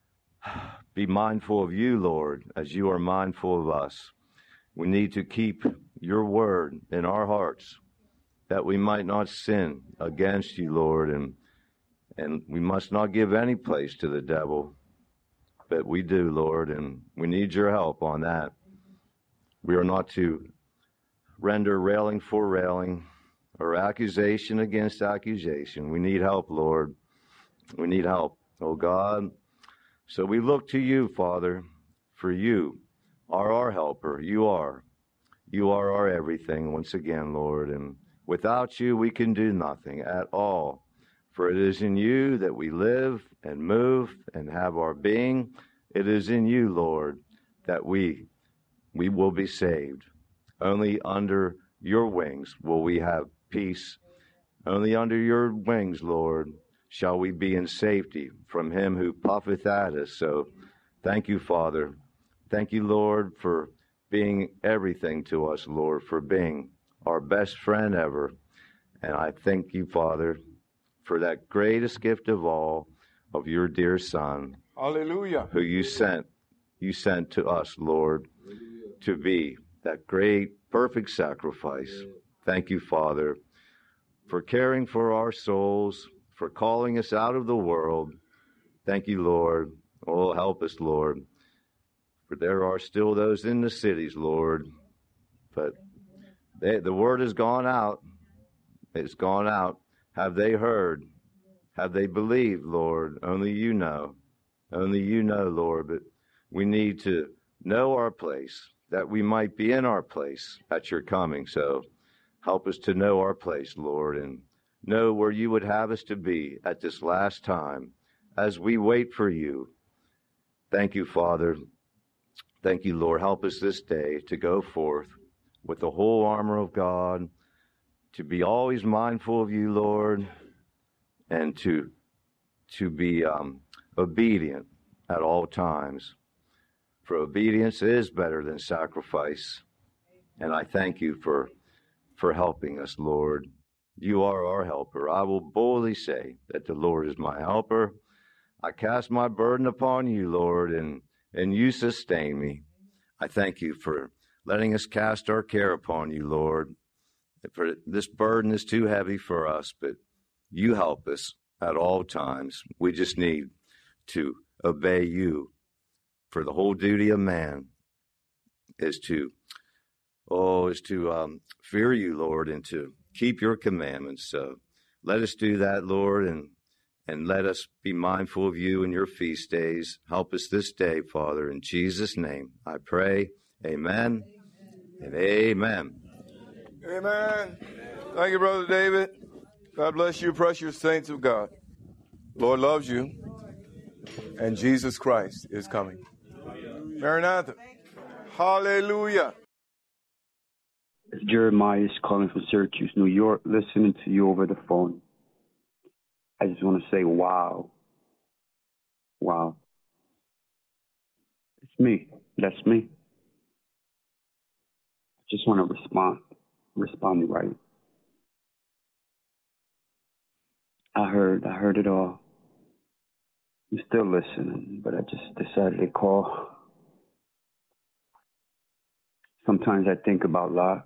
be mindful of you, Lord, as you are mindful of us. We need to keep your word in our hearts, that we might not sin against you, Lord, and and we must not give any place to the devil. But we do, Lord, and we need your help on that. We are not to render railing for railing or accusation against accusation. We need help, Lord. We need help, oh God. So we look to you, Father, for you are our helper. You are. You are our everything once again, Lord. And without you, we can do nothing at all. For it is in you that we live and move and have our being. It is in you, Lord, that we we will be saved. Only under your wings will we have peace. Only under your wings, Lord, shall we be in safety from him who puffeth at us. So thank you, Father. Thank you, Lord, for being everything to us, Lord, for being our best friend ever. And I thank you, Father, for that greatest gift of all, of your dear Son. Hallelujah. Who you sent, you sent to us, Lord, to be that great, perfect sacrifice. Thank you, Father, for caring for our souls, for calling us out of the world. Thank you, Lord. Oh, help us, Lord. For there are still those in the cities, Lord. But they, the word has gone out. has gone out, have they heard? Have they believed, Lord? Only you know. Only you know, Lord. But we need to know our place, that we might be in our place at your coming. So help us to know our place, Lord, and know where you would have us to be at this last time as we wait for you. Thank you, Father. Thank you, Lord. Help us this day to go forth with the whole armor of God, to be always mindful of you, Lord, and to to be um, obedient at all times. For obedience is better than sacrifice. And I thank you for for helping us, Lord. You are our helper. I will boldly say that the Lord is my helper. I cast my burden upon you, Lord, and, and you sustain me. I thank you for letting us cast our care upon you, Lord. For this burden is too heavy for us, but you help us at all times. We just need to obey you. For the whole duty of man is to, oh, is to um, fear you, Lord, and to keep your commandments. So let us do that, Lord, and and let us be mindful of you and your feast days. Help us this day, Father, in Jesus' name. I pray, amen, amen. And amen. Amen. Thank you, Brother David. God bless you, precious saints of God. Lord loves you, and Jesus Christ is coming. Maranatha. Hallelujah. It's Jeremiah calling from Syracuse, New York, listening to you over the phone. I just want to say, wow. Wow. It's me. That's me. I just want to respond. Respond right. I heard, I heard it all. I'm still listening, but I just decided to call. Sometimes I think about Lot.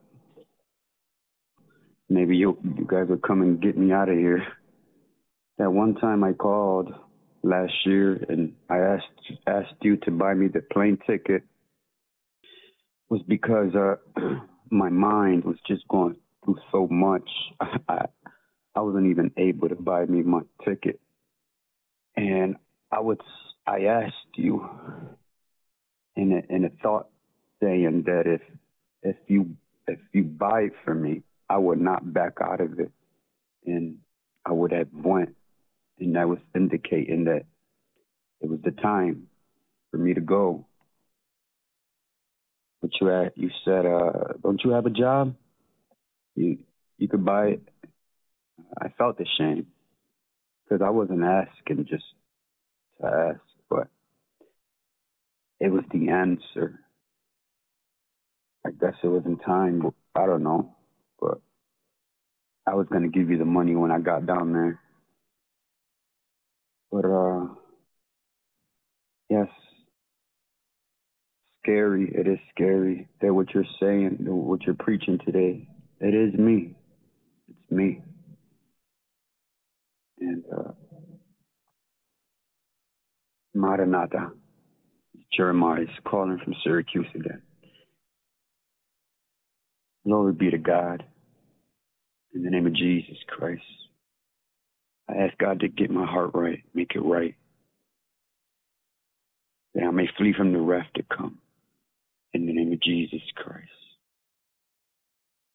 Maybe you, you guys will come and get me out of here. That one time I called last year and I asked asked you to buy me the plane ticket was because uh, my mind was just going through so much. I, I wasn't even able to buy me my ticket. And I would, I asked you in a, in a thought saying that if, if you, if you buy it for me, I would not back out of it. And I would have went. And that was indicating that it was the time for me to go. But you had, you said, uh, don't you have a job? You, you could buy it. I felt ashamed because I wasn't asking just to ask, but it was the answer. I guess it was in time, but I don't know. But I was going to give you the money when I got down there. But, uh, yes, scary. It is scary that what you're saying, what you're preaching today, it is me. It's me. And, uh, Maranatha, Jeremiah is calling from Syracuse again. Glory be to God. In the name of Jesus Christ. I ask God to get my heart right, make it right, that I may flee from the wrath to come. In the name of Jesus Christ.